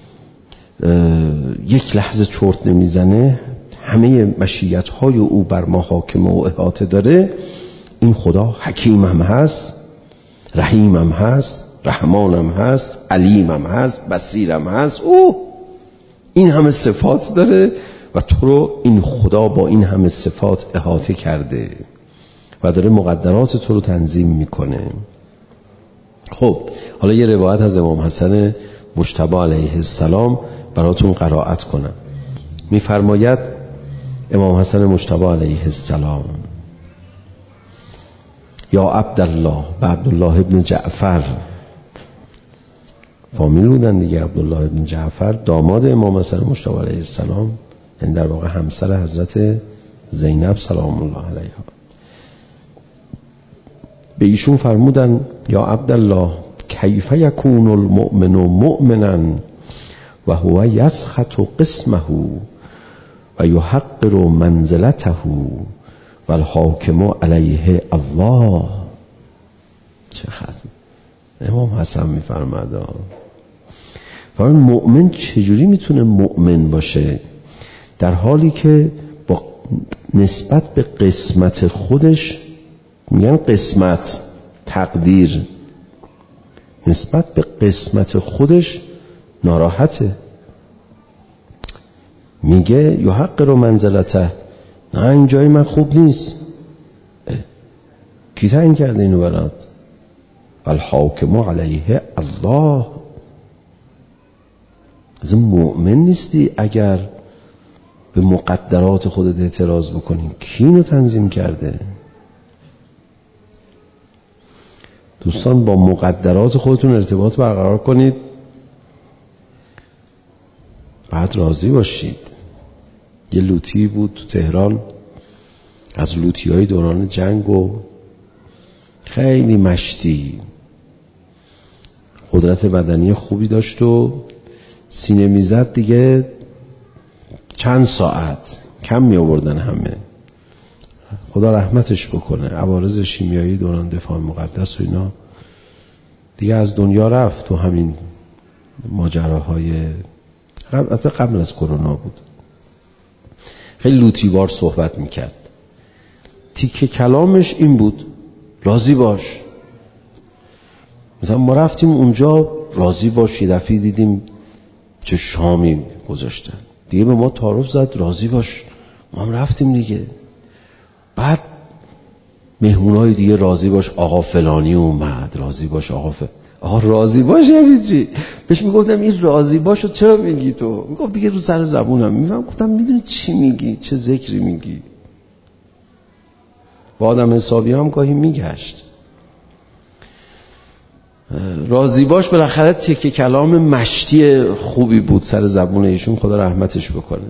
یک لحظه چرت نمیزنه، همه مشیت های او بر ما حاکم و احاطه داره. این خدا حکیم هم هست، رحیم هم هست، رحمان هم هست، علیم هم هست، بصیر هم هست. او این همه صفات داره و تو رو این خدا با این همه صفات احاطه کرده و داره مقدرات تو رو تنظیم میکنه. خب حالا یه روایت از امام حسن مجتبی علیه السلام براتون قرائت کنم. میفرماید امام حسن مجتبی علیه السلام: یا عبدالله، و عبدالله ابن جعفر فامیل بودن دیگه. عبدالله ابن جعفر داماد امام حسن مجتبی علیه السلام، یعنی در واقع همسر حضرت زینب سلام الله علیها. به ایشون فرمودن یا عبدالله کیف یکون المؤمن مؤمنا و هو یسخط قسمه و یحقر منزلته و الحاکم علیه الله. چقدر امام حسن میفرماد فرمان مؤمن چجوری میتونه مؤمن باشه در حالی که با نسبت به قسمت خودش، میگن قسمت تقدیر، نسبت به قسمت خودش ناراحته. میگه یحقر منزلته، نه این جای من خوب نیست. کی تعیین کرده اینو برات؟ والحاکم علیه الله. از مؤمن نیستی اگر به مقدرات خودت اعتراض بکنی. کی اینو تنظیم کرده؟ دوستان با مقدرات خودتون ارتباط برقرار کنید، بعد راضی باشید. یه لوتی بود تو تهران، از لوتی های دوران جنگ و خیلی مشتی، قدرت بدنی خوبی داشت و سینه میزد دیگه چند ساعت کم می آوردن همه. خدا رحمتش بکنه. عوارض شیمیایی دوران دفاع مقدس و اینا دیگه از دنیا رفت تو همین ماجراهای قبل, قبل از کرونا بود. خیلی لوتیوار صحبت میکرد. تیکه کلامش این بود: راضی باش، مثلا ما رفتیم اونجا راضی باش، یه دفعه دیدیم چه شامی گذاشتن، دیگه به ما تعارف زد راضی باش، ما هم رفتیم دیگه. بعد مهمونای دیگه راضی باش آقا فلانی اومد، راضی باش آقا ف... آقا راضی باش یعنی چی؟ بهش میگفتم این راضی باشو چرا میگی تو؟ میگفت دیگه رو سر زبونم. میفهم گفتم میدونی چی میگی؟ چه ذکری میگی؟ با آدم حسابی هم گاهی میگشت. راضی باش بالاخره تکه کلام مشتی خوبی بود سر زبون ایشون، خدا رحمتش بکنه.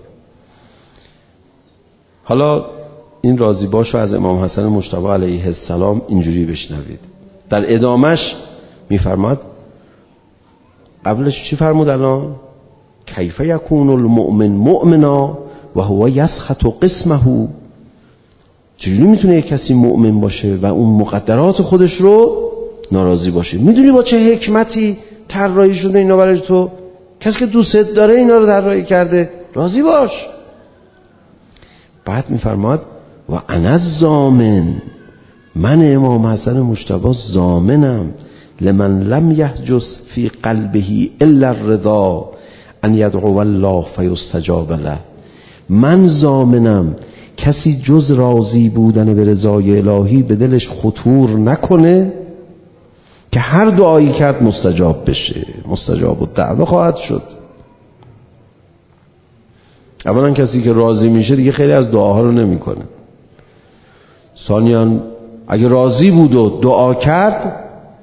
حالا این راضی باش رو از امام حسن مجتبی علیه السلام اینجوری بشنوید. در ادامش میفرماد، قبلش چی فرمود الان؟ کیف یکون المؤمن مؤمنا و هو یسخط قسمه. چجوری میتونه یک کسی مؤمن باشه و اون مقدرات خودش رو ناراضی باشه؟ میدونی با چه حکمتی طراحی شده اینا برای تو؟ کسی که دوستت داره اینا رو طراحی کرده، راضی باش. بعد میفرماد و انا الضامن، من امام حسن مجتبی ضامنم، لمن لم یحجز فی قلبه الا الرضا ان یدعو الله فیستجاب له. من ضامنم کسی جز راضی بودن به رضای الهی به دلش خطور نکنه که هر دعایی کرد مستجاب بشه، مستجاب الدعوه خواهد شد. اولا کسی که راضی میشه دیگه خیلی از دعاها رو نمیکنه. ثانیاً اگه راضی بود و دعا کرد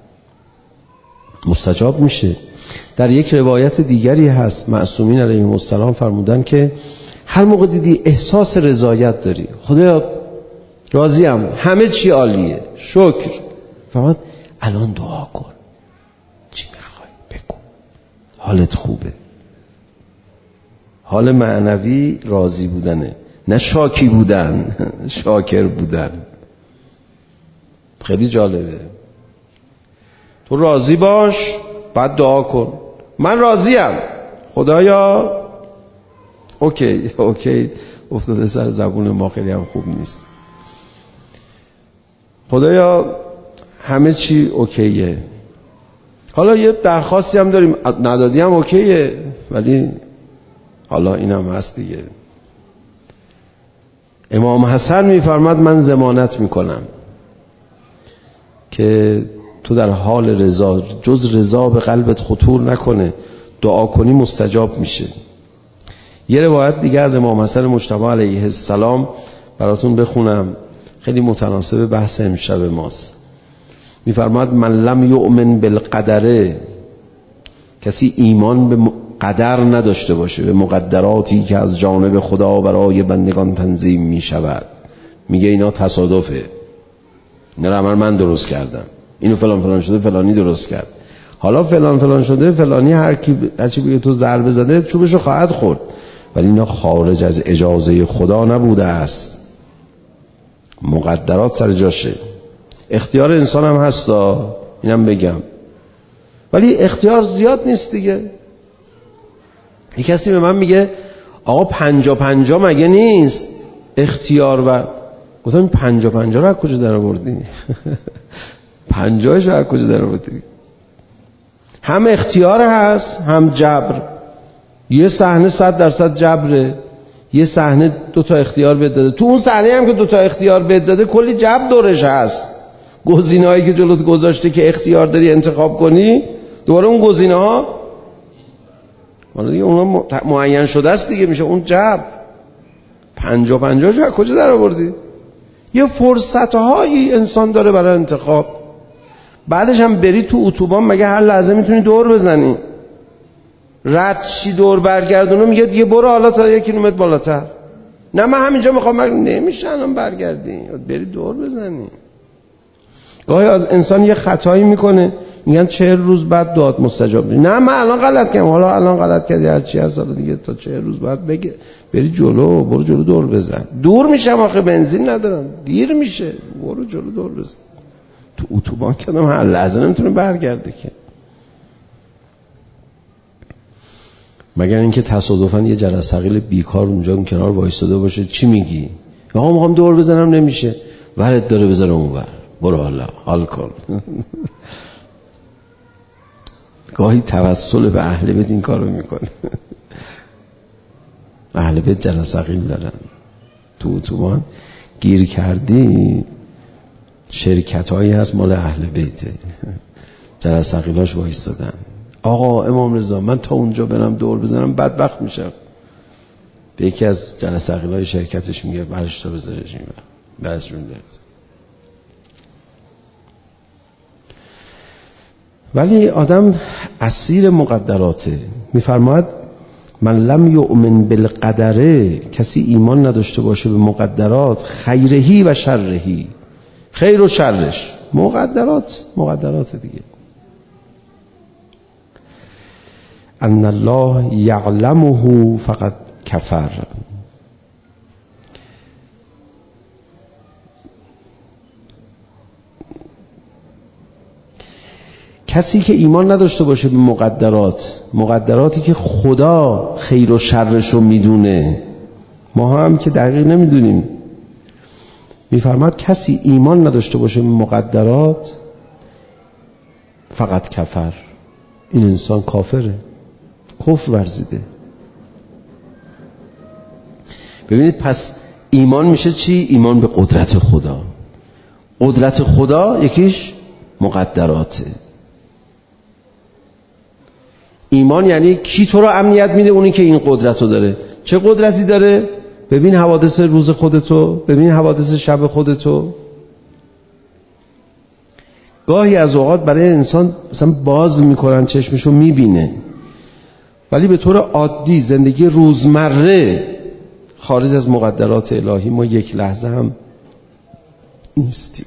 مستجاب میشه. در یک روایت دیگری هست معصومین علیهم السلام فرمودن که هر موقع دیدی احساس رضایت داری، خدا راضیم، همه چی عالیه، شکر، فرمود الان دعا کن، چی میخوای بگو، حالت خوبه. حال معنوی راضی بودنه، نه شاکی بودن، شاکر بودن. خیلی جالبه. تو راضی باش بعد دعا کن. من راضیم خدایا، اوکی اوکی افتاده سر زبون ما، خیلی هم خوب نیست. خدایا همه چی اوکیه، حالا یه درخواستی هم داریم، ندادی هم اوکیه، ولی حالا اینم هست دیگه. امام حسن میفرماد من ضمانت میکنم که تو در حال رضا جز رضا به قلبت خطور نکنه، دعا کنی مستجاب میشه. یه روایت دیگه از امام حسن مجتبی علیه السلام براتون بخونم، خیلی متناسب بحث امشب ماست. میفرماد من لم یؤمن بالقدر، کسی ایمان به قدر نداشته باشه، به مقدراتی که از جانب خدا برای بندگان تنظیم میشود، میگه اینا تصادفه، اینا رو من درست کردم، اینو فلان فلان شده، فلانی درست کرد، حالا فلان فلان شده، فلانی هر کی هر چی بگه تو ضربه زده چوبشو خواهد خورد، ولی اینا خارج از اجازه خدا نبوده است. مقدرات سر جاشه. اختیار انسان هم هستا، اینم بگم، ولی اختیار زیاد نیست دیگه. یک کسی به من میگه آقا پنجا پنجا مگه نیست اختیار؟ و گفتم پنجا پنجا رو از کجا در آوردی؟ پنجاش رو از کجا در آوردی؟ هم اختیار هست هم جبر. یه صحنه صد درصد جبره، یه صحنه دو تا اختیار بهت داده. تو اون صحنه هم که دو تا اختیار بهت داده کلی جبر دورش هست. گزینه‌هایی که جلوت گذاشته که اختیار داری انتخاب کنی، دوباره اون گزینه‌ها حالا دیگه اونا معین شده است دیگه، میشه اون جبر. پنجا پنجاش از کجا در آوردی؟ یه فرصت‌هایی انسان داره برای انتخاب. بعدش هم بری تو اتوبان مگه هر لحظه میتونی دور بزنی؟ رد شی دور برگردونو میگه دیگه برو حالا تا یک کیلومتر بالاتر. نه من همینجا میخوام برگردم. نمیشه الان برگردی، بری دور بزنی. گاهی انسان یه خطایی میکنه میگن چهل روز بعد دعات مستجاب میشه. نه من الان غلط کردم، حالا الان غلط کردی هر چی هست، حالا دیگه تا چهل روز بعد بگه بری جلو، برو جلو دور بزن. دور میشم آخه بنزین ندارم، دیر میشه، برو جلو دور بزن. تو اتوبان کردم هر لحظه نمیتونه برگرده که. مگر اینکه تصادفاً یه جرس ثقیل بیکار اونجا اون کنار وایساده باشه، چی میگی؟ آقا میخوام دور بزنم نمیشه. ورد داره بذاره اونور، برو حالا حال کن. گاهی توسل به اهل بیت این کارو میکنه. اهل بیت جرثقیل دارن، تو اتوبان گیر کردی شرکت هایی هست مال اهل بیته، جرثقیلاش وایستادن. آقا امام رضا من تا اونجا برم دور بزنم بدبخت میشم. به یکی از جرثقیلای شرکتش میگه برش تا بذارش این برش جون درد. ولی آدم اسیر مقدراته. میفرماید من لم یؤمن بالقدره، کسی ایمان نداشته باشه به مقدرات، خیرهی و شرهی، خیر و شرش، مقدرات مقدرات دیگه. ان الله یعلمه فقط کفر. کسی که ایمان نداشته باشه به مقدرات، مقدراتی که خدا خیر و شرش رو میدونه، ما هم که دقیق نمیدونیم، میفرماد کسی ایمان نداشته باشه به مقدرات فقط کفر، این انسان کافره، کفر ورزیده. ببینید پس ایمان میشه چی؟ ایمان به قدرت خدا. قدرت خدا یکیش مقدراته. ایمان یعنی کی تو رو امنیت میده؟ اونی که این قدرت رو داره. چه قدرتی داره؟ ببین حوادث روز خودتو، ببین حوادث شب خودتو. گاهی از اوقات برای انسان مثلا باز میکنن چشمشو میبینه، ولی به طور عادی زندگی روزمره خارج از مقدرات الهی ما یک لحظه هم نیستیم.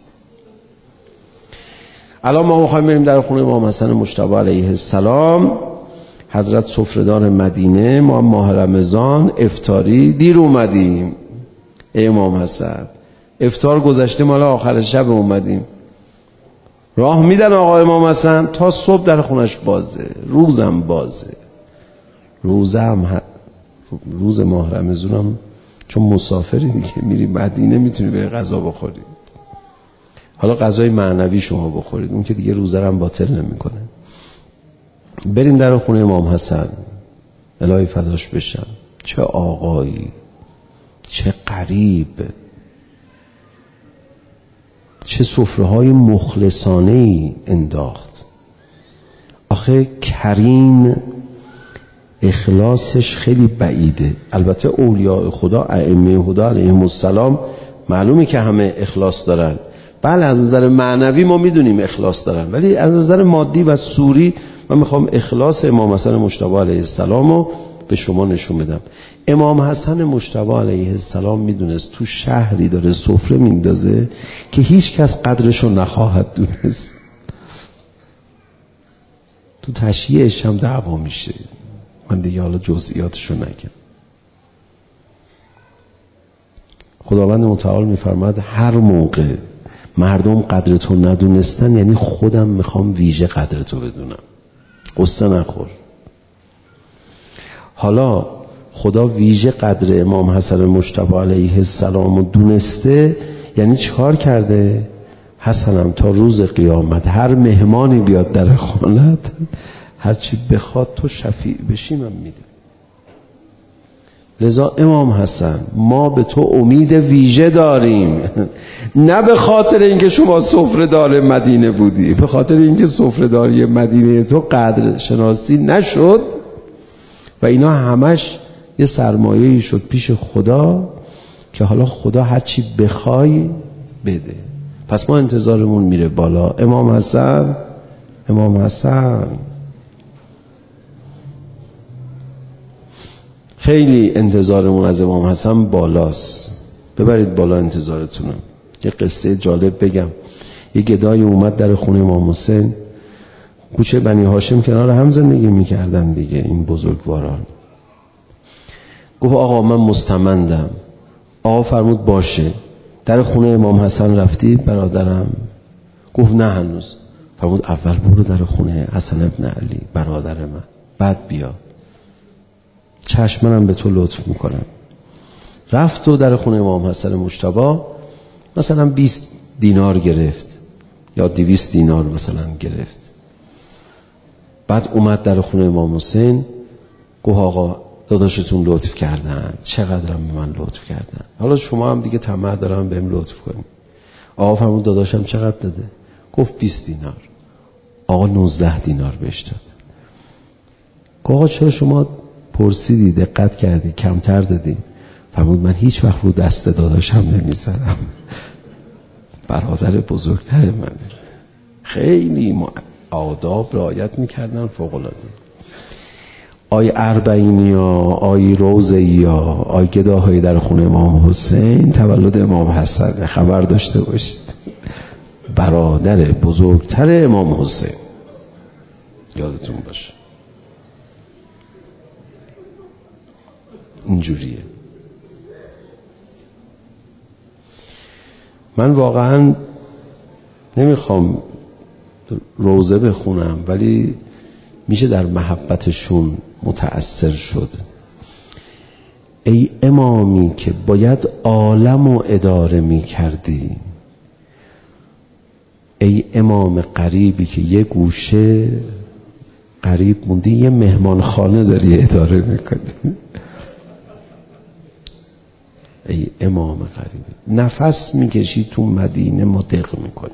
الان ما میخوایم بریم در خونه امام حسن مجتبی علیه السلام، حضرت سفره‌دار مدینه. ما ماه رمضان افطاری دیر اومدیم. ای امام حسن افطار گذشته، مال آخر شب اومدیم. راه میدن آقا امام حسن تا صبح در خونش بازه، روزم بازه. روزم روز ماه رمضانم چون مسافری دیگه میری مدینه میتونی بری غذا بخوری. حالا غذای معنوی شما بخورید، اون که دیگه روزه رو هم باطل نمیکنه. بریم در خونه امام حسن، الهی فداش بشم. چه آقایی، چه قریب، چه سفره‌های مخلصانه‌ای انداخت. آخه کریم اخلاصش خیلی بعیده. البته اولیاء خدا، ائمه هدی علیهم السلام، معلومه که همه اخلاص دارن. بله از نظر معنوی ما میدونیم اخلاص دارن، ولی از نظر مادی و سوری من میخوام اخلاص امام حسن مجتبی علیه السلام رو به شما نشون بدم. امام حسن مجتبی علیه السلام میدونست تو شهری داره سفره میندازه که هیچ کس قدرشو نخواهد دونست. تو تشییعش هم دعوا میشه، من دیگه حالا جزئیاتشو نگم. خداوند متعال میفرماد هر موقع مردم قدرتو ندونستن، یعنی خودم میخوام ویژه قدرتو بدونم. قصه نخور. حالا خدا ویژه قدر امام حسن مجتبی علیه السلام رو دونسته، یعنی چیکار کرده؟ حسنم تا روز قیامت هر مهمانی بیاد در خانت، هر چی بخواد تو شفیع بشی من میدم. لذا امام حسن ما به تو امید ویژه داریم، نه به خاطر اینکه شما سفره‌دار مدینه بودی، به خاطر اینکه سفره‌داری مدینه تو قدر شناسی نشد و اینا همش یه سرمایه‌ای شد پیش خدا که حالا خدا هر چی بخوای بده. پس ما انتظارمون میره بالا. امام حسن امام حسن خیلی انتظارمون از امام حسن بالاست. ببرید بالا انتظارتونم. یه قصه جالب بگم. یه گدای اومد در خونه امام حسین، کوچه بنی هاشم کنار هم زندگی میکردن دیگه این بزرگواران. گفت آقا من مستمندم. آقا فرمود باشه. در خونه امام حسن رفتی برادرم؟ گفت نه هنوز. فرمود اول برو در خونه حسن ابن علی برادر من، بعد بیا. چشم منم به تو لطف میکنم. رفت و در خونه امام حسن مجتبی مثلا بیست دینار گرفت یا دویست دینار مثلا گرفت. بعد اومد در خونه امام حسین، گفت آقا داداشتون لطف کردن، چقدرم به من لطف کردن، حالا شما هم دیگه طمع دارم بهم لطف کنید. آقا فرمود داداشم چقدر داده؟ گفت بیست دینار. آقا نوزده دینار بهش داد. گفت آقا چرا شما پرسیدی، دقت کردی، کمتر دادی؟ فرمود من هیچ وقت رو دست داداشم نمیزنم، برادر بزرگتر منه. خیلی آداب رعایت میکردن فوق العاده. آی اربعینی ها، آی روزه‌ای ها، آی گداهایی در خونه امام حسین تولد امام حسن، خبر داشته باشید، برادر بزرگتر امام حسین، یادتون باشه. اینجوریه. من واقعا نمیخوام روزه بخونم، ولی میشه در محبتشون متأثر شد. ای امامی که باید عالم و اداره میکردی، ای امام غریبی که یه گوشه غریب موندی، یه مهمان خانه داری اداره میکنی. ای امام غریبی، نفس میکشی تو مدینه ما دق میکنی.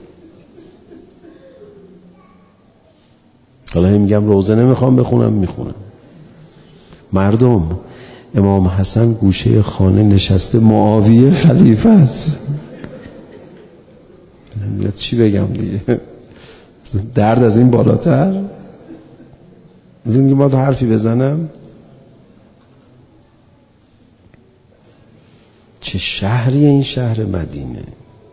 حالا میگم روزه نمیخوام بخونم، میخونم. مردم، امام حسن گوشه خانه نشسته، معاویه خلیفه است. میاد چی بگم دیگه؟ درد از این بالاتر؟ از این که باید حرفی بزنم؟ چه شهری این شهر مدینه.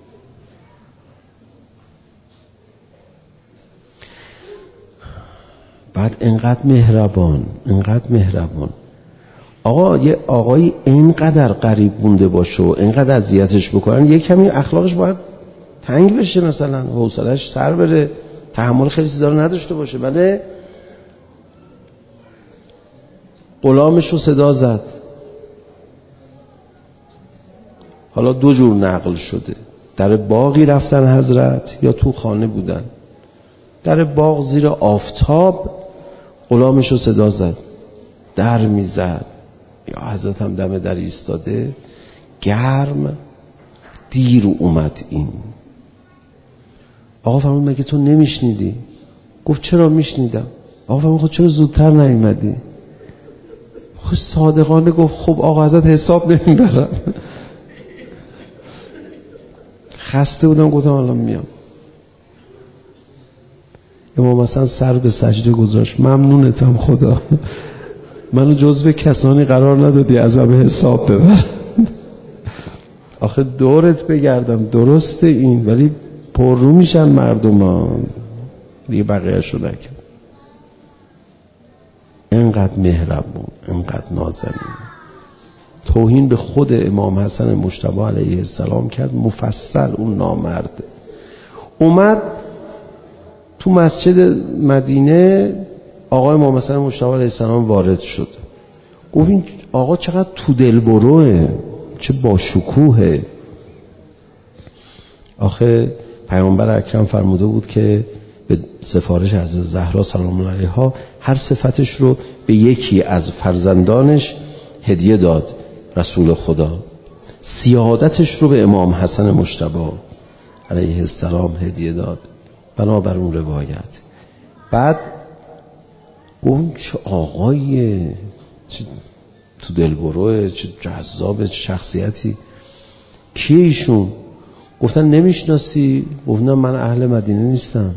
بعد انقدر مهربان، انقدر مهربان. آقا یه آقایی اینقدر غریب مونده باشه و اینقدر اذیتش بکنن، یه کمی اخلاقش باید تنگ بشه، مثلا حوصله‌اش سر بره، تحمل خیلی چیزا رو نداشته باشه. بله، غلامش رو صدا زد. حالا دو جور نقل شده، در باغی رفتن حضرت یا تو خانه بودن. در باغ زیر آفتاب غلامش رو صدا زد، در میزد، یا حضرت هم دم در ایستاده، گرم، دیر اومد این. آقا فرمود مگه تو نمیشنیدی؟ گفت چرا میشنیدم. آقا فرمود خود چرا زودتر نیومدی؟ خود صادقانه گفت خب آقا ازت حساب نمیبرم، خسته بودم، گفتم الان میام. امام حسن سر به سجده گذاشت، ممنونتم خدا، منو جزو کسانی قرار ندادی ازم حساب ببر. آخه دورت بگردم، درسته این، ولی پر رو میشن مردمان دیگه، بقیه‌شو نکن. انقدر مهربون، انقدر نازنین. توهین به خود امام حسن مجتبی علیه السلام کرد مفصل. اون نامرد اومد تو مسجد مدینه، آقای امام حسن مجتبی علیه السلام وارد شد. گفت این آقا چقدر تو دل بروه، چه با شکوهه. آخه پیامبر اکرم فرموده بود که به سفارش از زهرا سلام الله علیها هر صفتش رو به یکی از فرزندانش هدیه داد رسول خدا. سیادتش رو به امام حسن مجتبی علیه السلام هدیه داد، بنابر اون روایت. بعد گفت چه آقاییه، چه تو دلبروه، چه جذابه، چه شخصیتی. کیه ایشون؟ گفتن نمیشناسی؟ گفتن من اهل مدینه نیستم.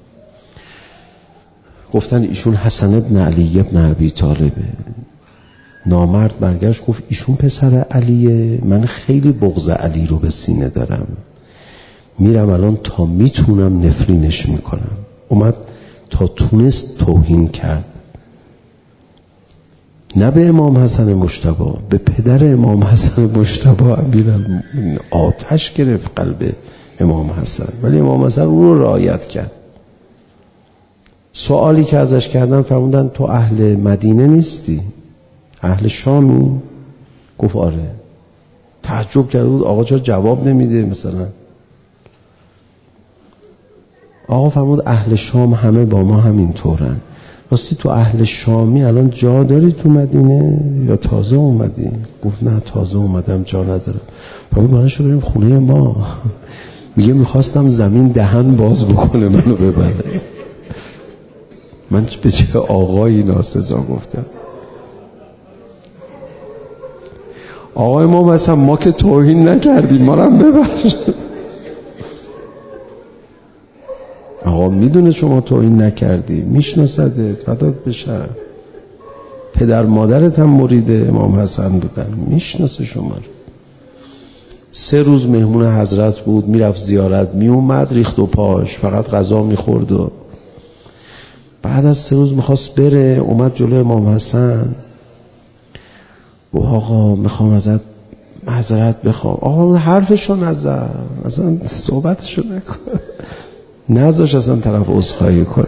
گفتن ایشون حسن ابن علی ابن ابی طالبه. نامرد برگشت گفت ایشون پسر علیه، من خیلی بغض علی رو به سینه دارم، میرم الان تا میتونم نفرینش میکنم. اومد تا تونست توهین کرد، نه به امام حسن مجتبی، به پدر امام حسن مجتبی امیرالمومنین. آتش گرفت قلب امام حسن، ولی امام حسن اون رو رعایت کرد. سوالی که ازش کردن فرمودن تو اهل مدینه نیستی، اهل شامی؟ گفت آره. تعجب کرده بود آقا چرا جواب نمیده مثلا. آقا فرمود اهل شام همه با ما همین طورن، راستی تو اهل شامی الان جا داری تو مدینه یا تازه اومدی؟ گفت نه تازه اومدم جا ندارم. بابا برای شو بریم خونه ما. میگه میخواستم زمین دهن باز بکنه منو ببره. من به چه آقایی ناسزا گفتم. آقای ما مثلا ما که توهین نکردیم ما رو هم ببر. آقا میدونه شما توهین نکردی، میشناسدت، فدات بشه. پدر مادرت هم مرید امام حسن بودن، میشناسه شما رو. سه روز مهمون حضرت بود، میرفت زیارت، میومد ریخت و پاش، فقط غذا میخورد. و بعد از سه روز میخواست بره، اومد جلوی امام حسن و آقا میخوام ازت معذرت بخوام. آقا حرفشو نزد، اصلا صحبتشو نکن، نذاش اصلا طرف عذرخواهی کنه.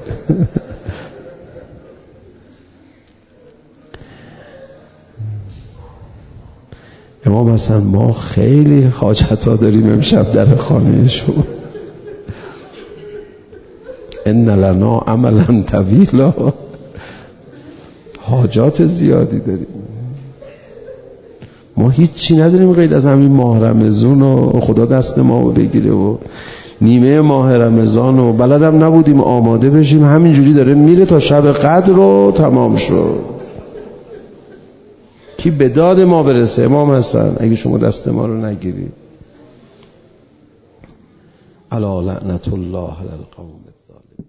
امام حسن ما خیلی حاجت ها داریم امشب در خانه شما. ان لنا عملا طویلا، حاجات زیادی داریم. ما هیچی نداریم غیر از همین ماه رمضان و خدا دست ما رو بگیره و نیمه ماه رمضان و بلدم نبودیم آماده بشیم، همینجوری داره میره تا شب قدر رو تمام شد. کی به داد ما برسه؟ امام حسن اگه شما دست ما رو نگیرید. الا لعنت الله علی القوم الظالمین.